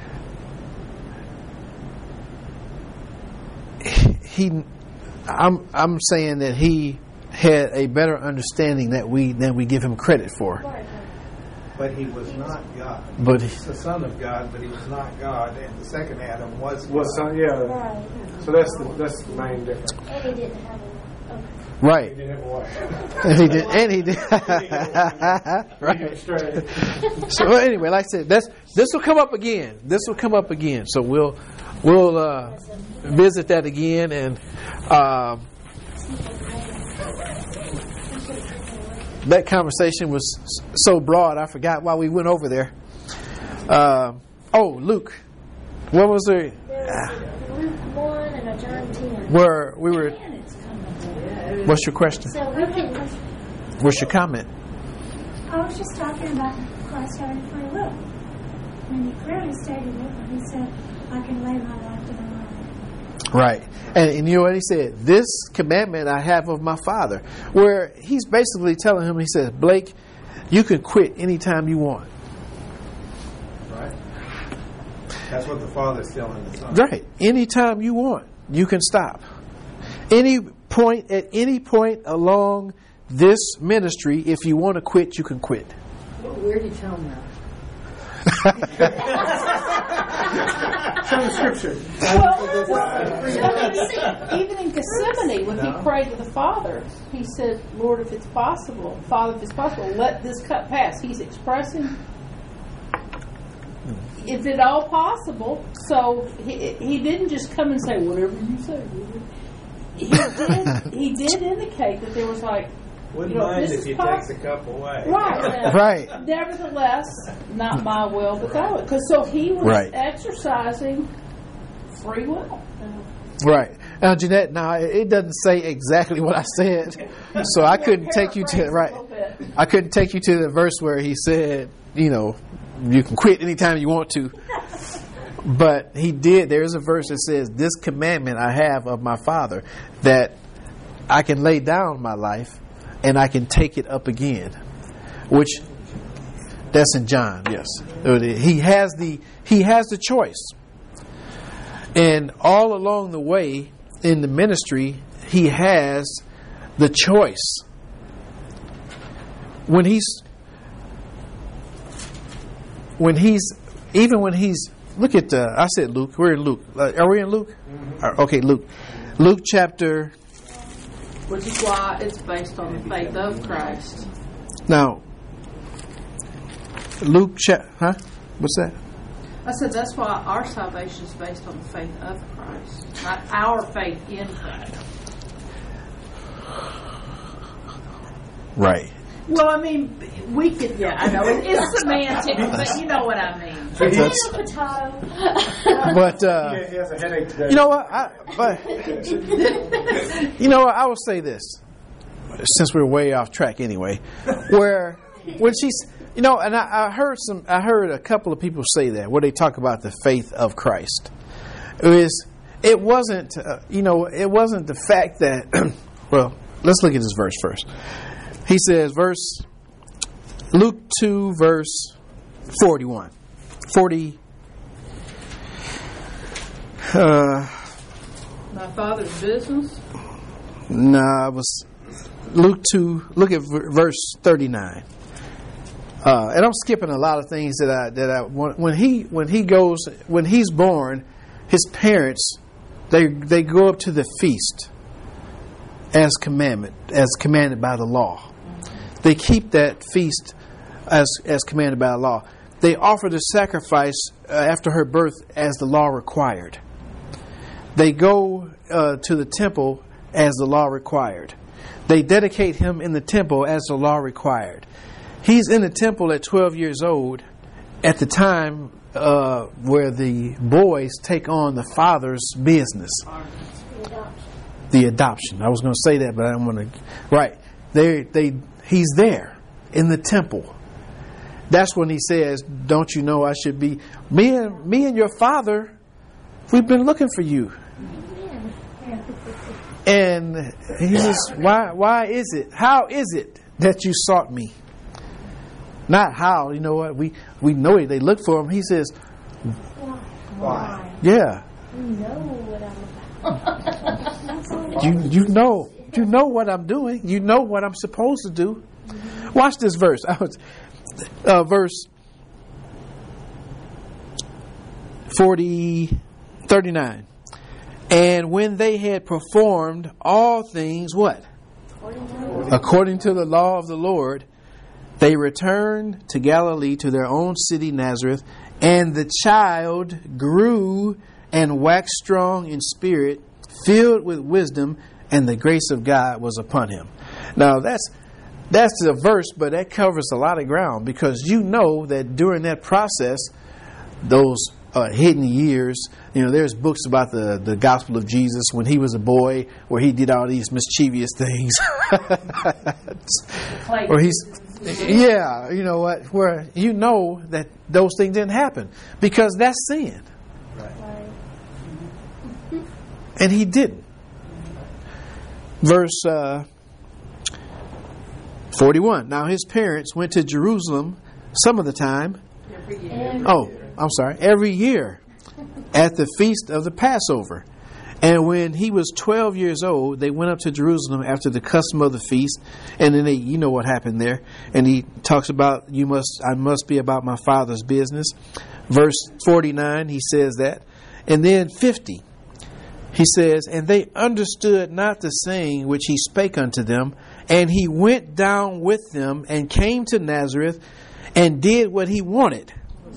he, I'm, I'm saying that he had a better understanding that we than we give him credit for. But he was not God. But he, He's the Son of God, but he was not God. And the second Adam was Well, God. so, yeah. Right. So that's the that's the main difference. And he didn't have a. Okay. He right, didn't have a wife. and he did, and he did. right. Straight. So anyway, like I said, that's this will come up again. This will come up again. So we'll we'll uh, visit that again, and uh, that conversation was so broad. I forgot why we went over there. Uh, oh, Luke, what was there? There's a Luke one and a John ten. Where we were? What's your question? So we can. What's your comment? I was just talking about Christ having free will. And he clearly stated it when he said, I can lay my life down. Right. And, and you know what he said? This commandment I have of my Father. Where he's basically telling him, he says, Blake, you can quit anytime you want. Right? That's what the Father's telling the Son. Right. Anytime you want, you can stop. Any point, at any point along this ministry, if you want to quit, you can quit. Where did you tell him that? Show the scripture. Well, well, even in Gethsemane, when he prayed to the Father, he said, Lord, if it's possible, Father, if it's possible, let this cup pass. He's expressing, is it all possible? So he, he didn't just come and say, whatever you say. He did, he did indicate that there was like, Wouldn't you know, mind this if is you poss- take the cup away. Right. Right. Nevertheless, not my will, but thy will. Because so he was Right. exercising free will. Right. Now, Jeanette, now it doesn't say exactly what I said, so I couldn't take you to right. I couldn't take you to the verse where he said, you know, you can quit anytime you want to. But he did. There is a verse that says, "This commandment I have of my Father, that I can lay down my life and I can take it up again." Which, that's in John. Yes, he has the he has the choice. And all along the way in the ministry, he has the choice. When he's, when he's, even when he's, look at, uh, I said Luke, we're in Luke. Uh, are we in Luke? Mm-hmm. Okay, Luke. Luke chapter. Which is why it's based on the faith of Christ. Now, Luke chapter, huh? What's that? I said that's why our salvation is based on the faith of Christ, not our faith in Christ. Right. Well, I mean, we could, yeah, I know, it's semantic, but you know what I mean. Potato, potato. But uh, Yeah, he has a headache today. you know what? I, but you know what? I will say this, since we're way off track anyway. Where when she's, you know, and I, I heard some, I heard a couple of people say that where they talk about the faith of Christ. It was, it wasn't, uh, you know, it wasn't the fact that. Well, let's look at this verse first. He says, verse Luke two, verse forty-one, forty. Uh, My Father's business. nah, it was Luke two. Look at v- verse thirty-nine. Uh, and I'm skipping a lot of things that I that I when he when he goes when he's born, his parents they they go up to the feast as commandment as commanded by the law. They keep that feast as as commanded by the law. They offer the sacrifice uh, after her birth as the law required. They go uh, to the temple as the law required. They dedicate him in the temple as the law required. He's in the temple at twelve years old at the time uh, where the boys take on the father's business. The adoption. I was going to say that, but I don't want to. Right. They, they, he's there in the temple. That's when he says, "Don't you know I should be me and me and your father? We've been looking for you." And he says, "Why? Why is it? How is it that you sought me?" Not how. You know what? We we know it. They look for him. He says, Why? "Yeah, You know what I'm about. you you know you know what I'm doing. You know what I'm supposed to do." Watch this verse. I was, uh, verse forty, thirty-nine. And when they had performed all things, what? According to the law of the Lord, they returned to Galilee, to their own city Nazareth, and the child grew and waxed strong in spirit, filled with wisdom, and the grace of God was upon him. Now that's that's a verse, but that covers a lot of ground, because you know that during that process, those uh, hidden years, you know, there's books about the, the gospel of Jesus when he was a boy, where he did all these mischievous things. Or he's, yeah, you know what, where you know that those things didn't happen because that's sin. Right. And he didn't. Verse uh, forty-one. Now his parents went to Jerusalem some of the time. Oh, I'm sorry. Every year at the feast of the Passover. And when he was twelve years old, they went up to Jerusalem after the custom of the feast. And then they, you know what happened there. And he talks about, you must, I must be about my Father's business. Verse forty-nine, he says that. And then fifty, he says, and they understood not the saying which he spake unto them. And he went down with them and came to Nazareth and did what he wanted.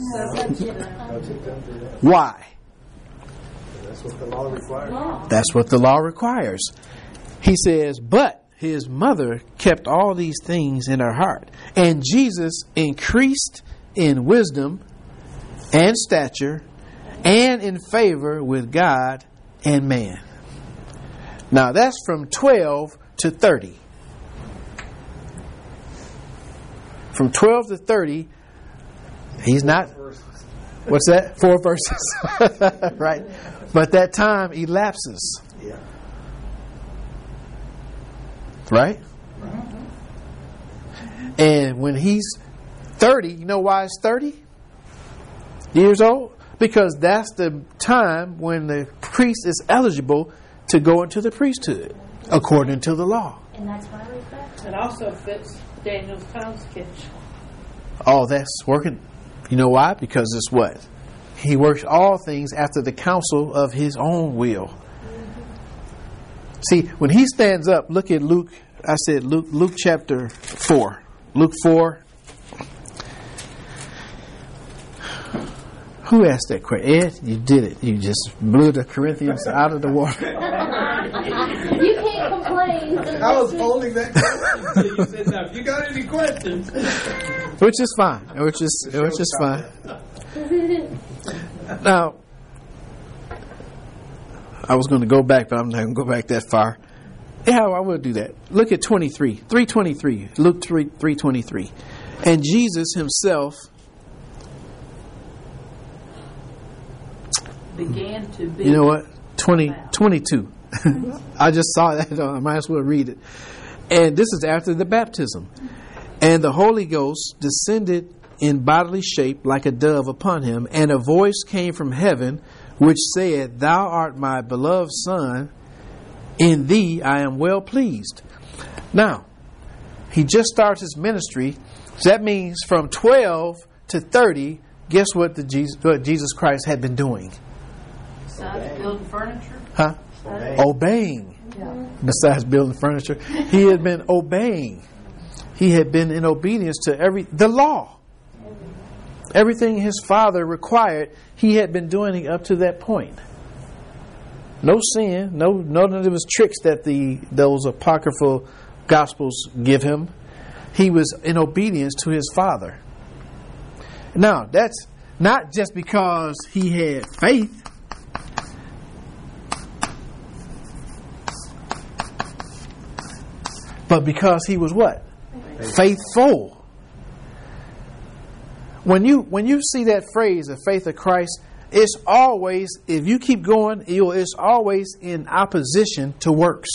Why? That's what the law requires. That's what the law requires. He says, but his mother kept all these things in her heart. And Jesus increased in wisdom and stature and in favor with God and man. Now that's from twelve to thirty. From twelve to thirty, he's not. What's that? Four verses. Right. But that time elapses. Yeah. Right? And when he's thirty, you know why it's thirty years old? Because that's the time when the priest is eligible to go into the priesthood, according to the law. And that's why we're back. It also fits Daniel's time schedule. Oh, that's working. You know why? Because it's what? He works all things after the counsel of his own will. See, when he stands up, look at Luke. I said Luke, Luke chapter four. Luke four. Who asked that question? Ed, you did it. You just blew the Corinthians out of the water. You can't complain. I was holding that question. You said, "Now, if you got any questions," Which is fine. Which is which is fine. Now, I was going to go back, but I'm not going to go back that far. Yeah, I will do that. Look at twenty-three, three twenty-three, Luke three, three twenty-three, and Jesus himself Began to be. You know what? twenty, twenty-two. I just saw that. I might as well read it. And this is after the baptism. And the Holy Ghost descended in bodily shape like a dove upon him, and a voice came from heaven which said, Thou art my beloved Son, in thee I am well pleased. Now, he just starts his ministry. So that means from twelve to thirty, guess what the Jesus, what Jesus Christ had been doing? Besides building furniture? Huh? Obeying. Obeying. Yeah. Besides building furniture, he had been obeying. He had been in obedience to every the law. Everything his Father required, he had been doing it up to that point. No sin, no none of those tricks that the those apocryphal Gospels give him. He was in obedience to his Father. Now, that's not just because he had faith. But because he was what? Faithful. When you when you see that phrase, the faith of Christ, it's always, if you keep going, you'll, it's always in opposition to works.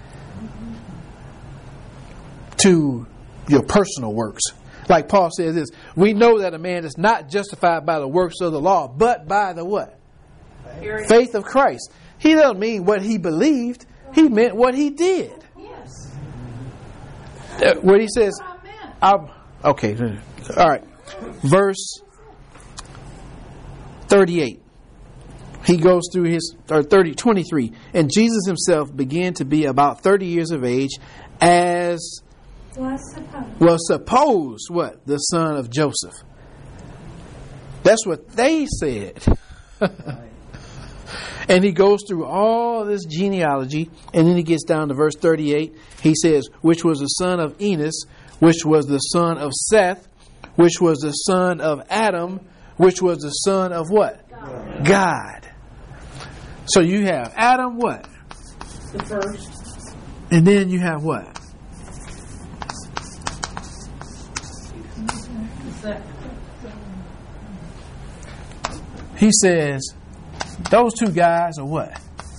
To your personal works. Like Paul says this, we know that a man is not justified by the works of the law, but by the what? Period. Faith of Christ. He doesn't mean what he believed. He meant what he did. Yes. Uh, What he says, That's what I meant. I, okay, all right. Verse thirty-eight. He goes through his, or thirty, twenty-three. And Jesus himself began to be about thirty years of age, as Was supposed. was supposed, what? The son of Joseph. That's what they said. And he goes through all this genealogy, and then he gets down to verse thirty-eight. He says, which was the son of Enos, which was the son of Seth, which was the son of Adam, which was the son of what? God. God. So you have Adam, what? The first. And then you have what? The second. He says, those two guys are what?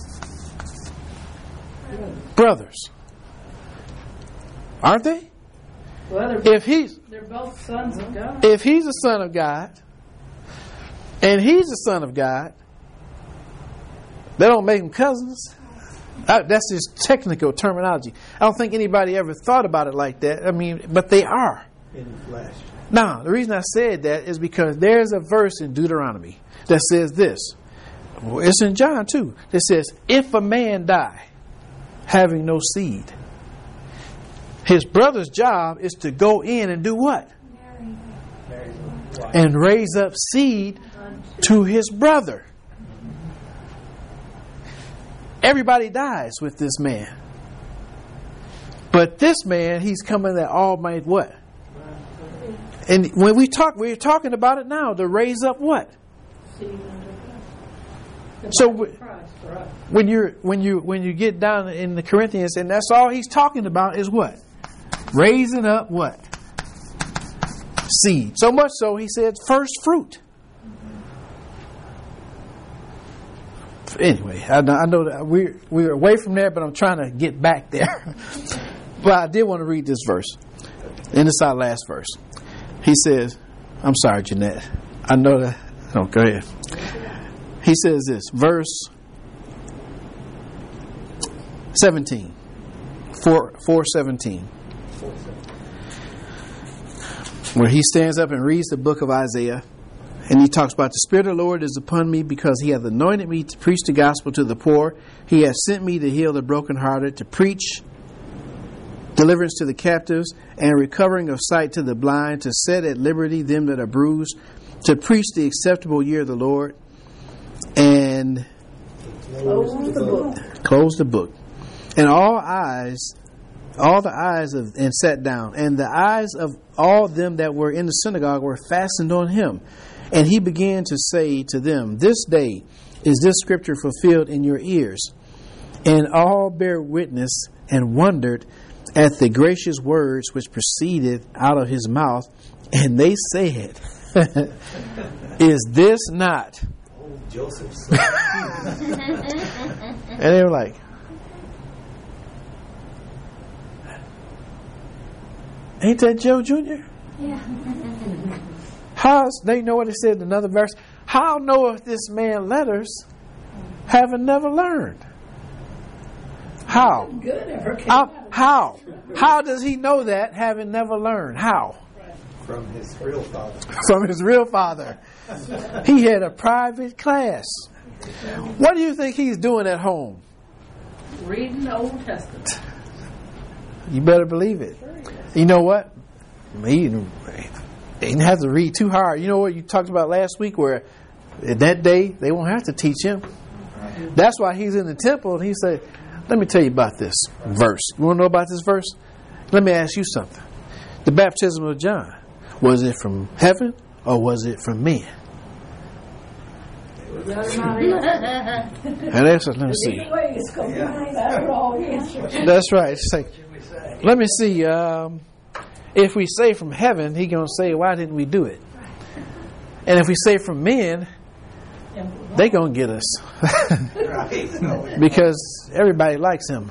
Brothers. Aren't they? Well, they're, If he's they're both sons of God. if he's the son of God, and he's the son of God, they don't make them cousins. Uh, that's just technical terminology. I don't think anybody ever thought about it like that. I mean, but they are. In the flesh. Now, the reason I said that is because there's a verse in Deuteronomy that says this. Well, it's in John too. That says, if a man die having no seed, his brother's job is to go in and do what? And raise up seed to his brother. Everybody dies with this man. But this man, he's coming that Almighty what? And when we talk, we're talking about it now, to raise up what? Seed unto God. The So body of w- Christ for us. When you're when you when you get down in the Corinthians, and that's all he's talking about is what? Raising up what? Seed. So much so he said first fruit. Anyway, I know, I know that we're we're away from there, but I'm trying to get back there. But I did want to read this verse, and it's our last verse. He says, "I'm sorry, Jeanette. I know that." Oh, go ahead. He says this, verse seventeen, four four seventeen, where he stands up and reads the book of Isaiah. And he talks about the Spirit of the Lord is upon me because he hath anointed me to preach the gospel to the poor. He hath sent me to heal the brokenhearted, to preach deliverance to the captives, and recovering of sight to the blind, to set at liberty them that are bruised, to preach the acceptable year of the Lord, and Close the book. close the book. And all eyes, all the eyes of, and sat down, and the eyes of all them that were in the synagogue were fastened on him. And he began to say to them, this day is this scripture fulfilled in your ears. And all bare witness and wondered at the gracious words which proceeded out of his mouth. And they said, is this not? Oh, Joseph's. And they were like, ain't that Joe Junior? Yeah. How's, they know what it said in another verse. How knoweth this man letters, having never learned? How? Good ever came How? out of How? How does he know that, having never learned? How? From his real father. From his real father. He had a private class. What do you think he's doing at home? reading the Old Testament. You better believe it. You know what? He didn't, he didn't have to read too hard. You know what you talked about last week, where in that day they won't have to teach him. That's why he's in the temple, and he said, let me tell you about this verse. You want to know about this verse? Let me ask you something. The baptism of John, was it from heaven or was it from men? Was that not it? And that's what, let me see. Either way, it's going to be that wrong answer. That's right. It's like, let me see. Um, if we say from heaven, he gonna say, why didn't we do it? And if we say from men, they gonna get us because everybody likes him.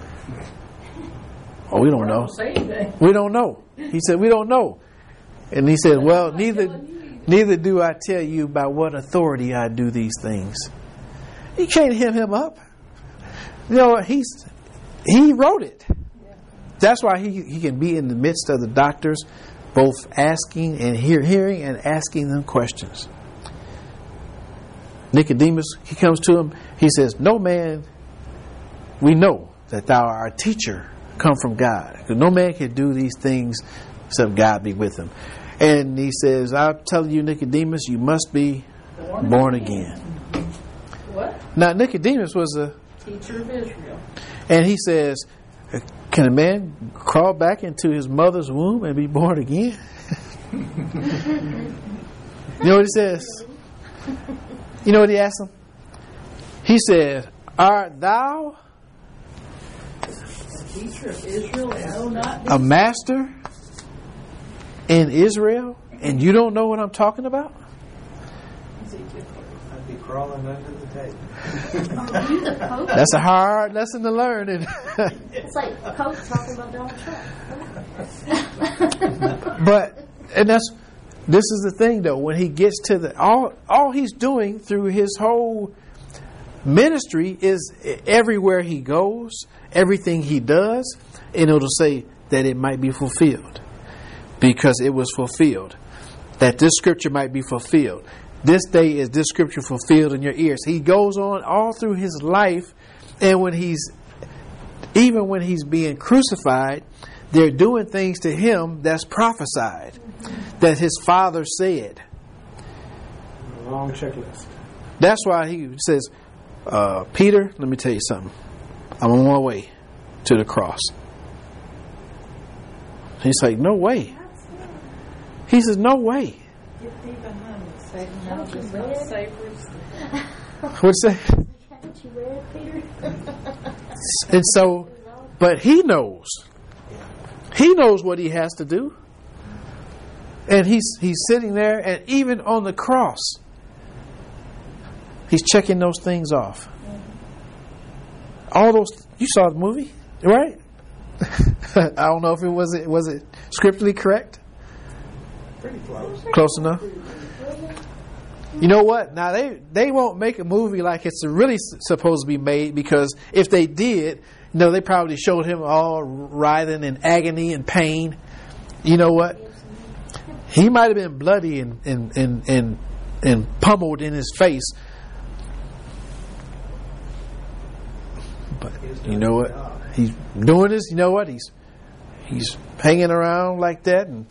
Oh, we don't know. We don't know. He said, we don't know. And he said, well, neither neither do I tell you by what authority I do these things. You can't hem him up. You know, he's he wrote it. That's why he, he can be in the midst of the doctors, both asking and hear, hearing and asking them questions. Nicodemus, he comes to him, he says, no man, we know that thou art a teacher come from God. Because no man can do these things except God be with him. And he says, I'm telling you, Nicodemus, you must be born, born again. What? Now, Nicodemus was a Teacher of Israel. And he says, can a man crawl back into his mother's womb and be born again? You know what he says? You know what he asked him? He said, art thou Teacher of Israel, and know not a master in Israel and you don't know what I'm talking about? I'd be crawling under the table. Oh, you the Pope? That's a hard lesson to learn. It's like Pope talking about Donald Trump. But, and that's, this is the thing though, when he gets to the, all, all he's doing through his whole ministry is everywhere he goes, everything he does, and it'll say that it might be fulfilled. Because it was fulfilled. That this scripture might be fulfilled. This day is this scripture fulfilled in your ears. He goes on all through his life, and when he's, even when he's being crucified, they're doing things to him that's prophesied, that his father said. A long checklist. That's why he says, uh, Peter, let me tell you something. I'm on my way to the cross. He's like, no way. He says, no way. Get thee behind me, Satan. Thou dost not savor. What's that? Haven't you read, Peter? And so, but he knows. He knows what he has to do. And he's he's sitting there, and even on the cross, he's checking those things off. All those, you saw the movie, right? I don't know if it was it was it scripturally correct. Pretty close. Close enough. You know what? Now they they won't make a movie like it's really supposed to be made, because if they did, you know, they probably showed him all writhing in agony and pain. You know what? He might have been bloody and and and and, and pummeled in his face. But you know what? He's doing this. You know what? He's he's hanging around like that, and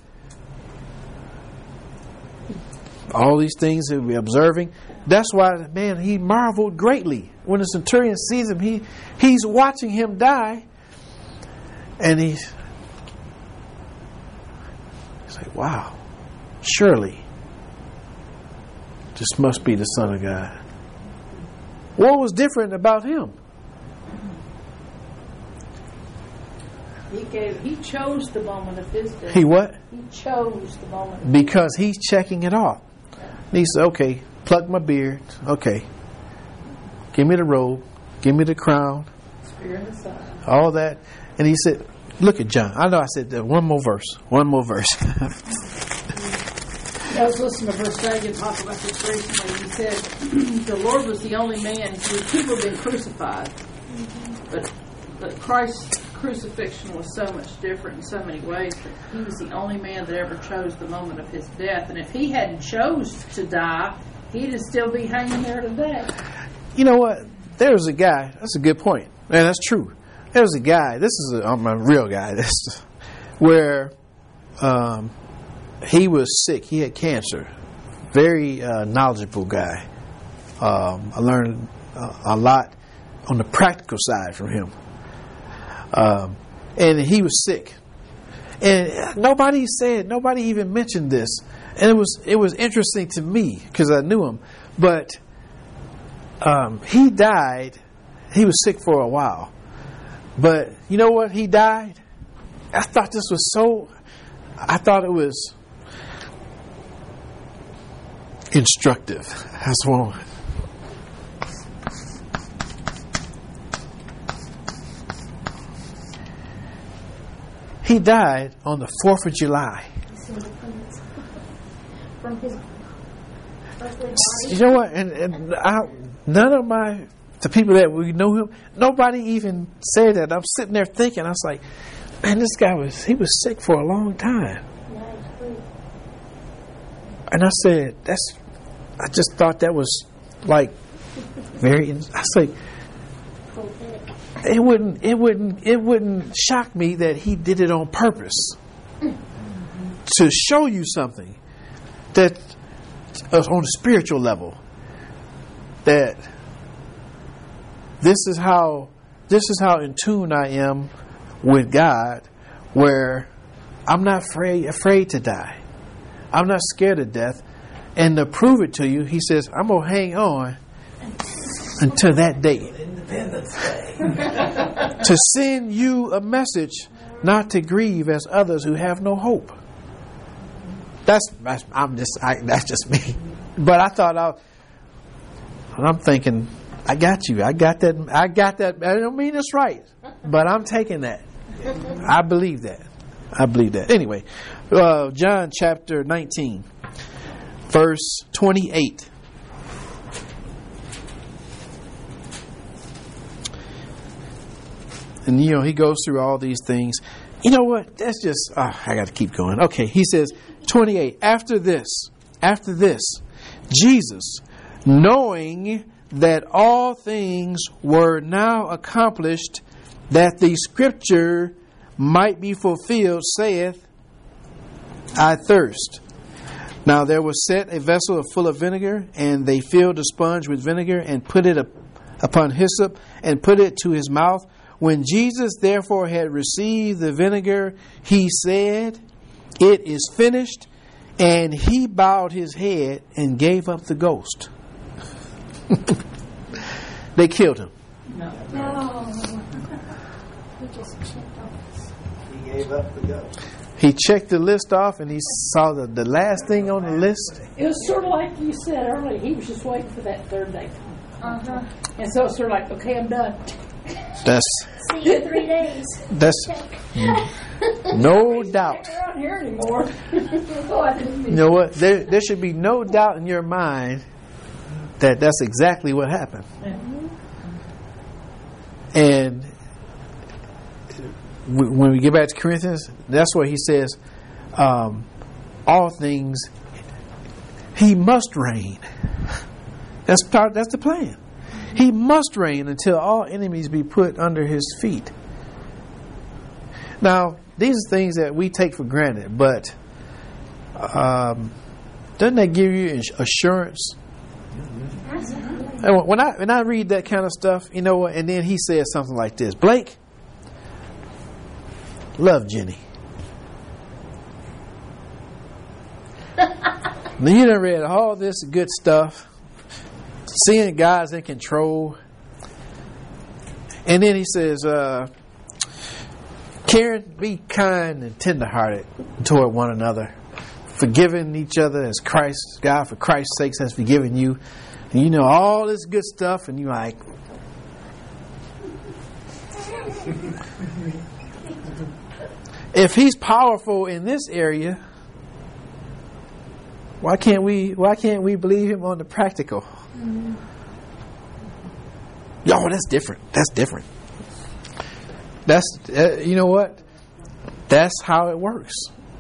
all these things that we're observing. That's why, man, he marveled greatly when the centurion sees him. He he's watching him die, and he's he's like, "Wow, surely this must be the Son of God." What was different about him? He gave. He chose the moment of his death. He what? He chose the moment. Of Because he's checking it off. And he said, okay, pluck my beard. Okay. Give me the robe. Give me the crown. Spear in the side. All that. And he said, look at John. I know I said that. One more verse. One more verse. I was listening to Bruce Sagan talk about this recently. He said the Lord was the only man. People have been crucified, but but Christ's crucifixion was so much different in so many ways. That he was the only man that ever chose the moment of his death. And if he hadn't chose to die, he'd still be hanging there today. You know what? There was a guy. That's a good point, and that's true. There was a guy. This is a, I'm a real guy. This where. Um, He was sick. He had cancer. Very uh, knowledgeable guy. Um, I learned uh, a lot on the practical side from him. Um, and he was sick. And nobody said, nobody even mentioned this. And it was it was interesting to me because I knew him. But um, he died. He was sick for a while. But you know what? He died. I thought this was so. I thought it was instructive. That's one. He died on the fourth of July. From his earthly body. You know what? And, and I, none of my the people that we know him, nobody even said that. I'm sitting there thinking, I was like, man, this guy was he was sick for a long time. And I said, that's. I just thought that was like very. I was like, it wouldn't. It wouldn't. It wouldn't shock me that he did it on purpose to show you something that uh, on a spiritual level that this is how this is how in tune I am with God, where I'm not afraid afraid to die. I'm not scared of death. And to prove it to you, he says, I'm going to hang on until that day. Independence Day. To send you a message not to grieve as others who have no hope. That's, that's I'm just I, that's just me. But I thought I I'm thinking, I got you. I got that I got that I don't mean it's right. But I'm taking that. I believe that. I believe that. Anyway, uh, John chapter nineteen. Verse twenty-eight. And you know, he goes through all these things. You know what? That's just, oh, I got to keep going. Okay, he says, twenty-eight. After this, after this, Jesus, knowing that all things were now accomplished, that the scripture might be fulfilled, saith, I thirst. Now there was set a vessel full of vinegar, and they filled a sponge with vinegar, and put it up upon hyssop, and put it to his mouth. When Jesus therefore had received the vinegar, he said, It is finished. And he bowed his head and gave up the ghost. They killed him. No. No. He just checked off. He gave up the ghost. He checked the list off, and he saw the, the last thing on the list. It was sort of like you said earlier. He was just waiting for that third day. Uh-huh. And so it's sort of like, okay, I'm done. That's See you in three days. that's no doubt. They're not here anymore. Oh, I didn't You know what? There there should be no doubt in your mind that that's exactly what happened. And when we get back to Corinthians, that's where he says, um, all things, he must reign. That's part. That's the plan. He must reign until all enemies be put under his feet. Now, these are things that we take for granted, but um, doesn't that give you assurance? And when I when I read that kind of stuff, you know what? And then he says something like this: Blake, love Jenny. Now you done read all this good stuff, seeing God's in control, and then he says, uh, Karen, be kind and tenderhearted toward one another, forgiving each other as Christ, God for Christ's sake has forgiven you. And you know all this good stuff, and you're like, if he's powerful in this area, Why can't we? Why can't we believe him on the practical? Mm-hmm. Yo, that's different. That's different. That's uh, you know what? That's how it works.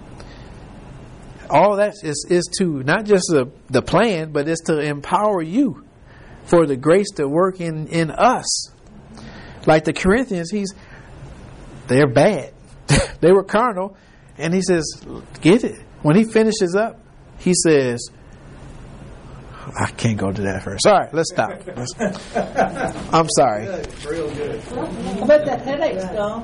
All that is is to not just the the plan, but it's to empower you for the grace to work in in us. Like the Corinthians, he's they're bad. They were carnal, and he says, "Get it." When he finishes up, he says, I can't go to that first. All right, let's stop. Let's, I'm sorry. Real good. I bet that headache's gone.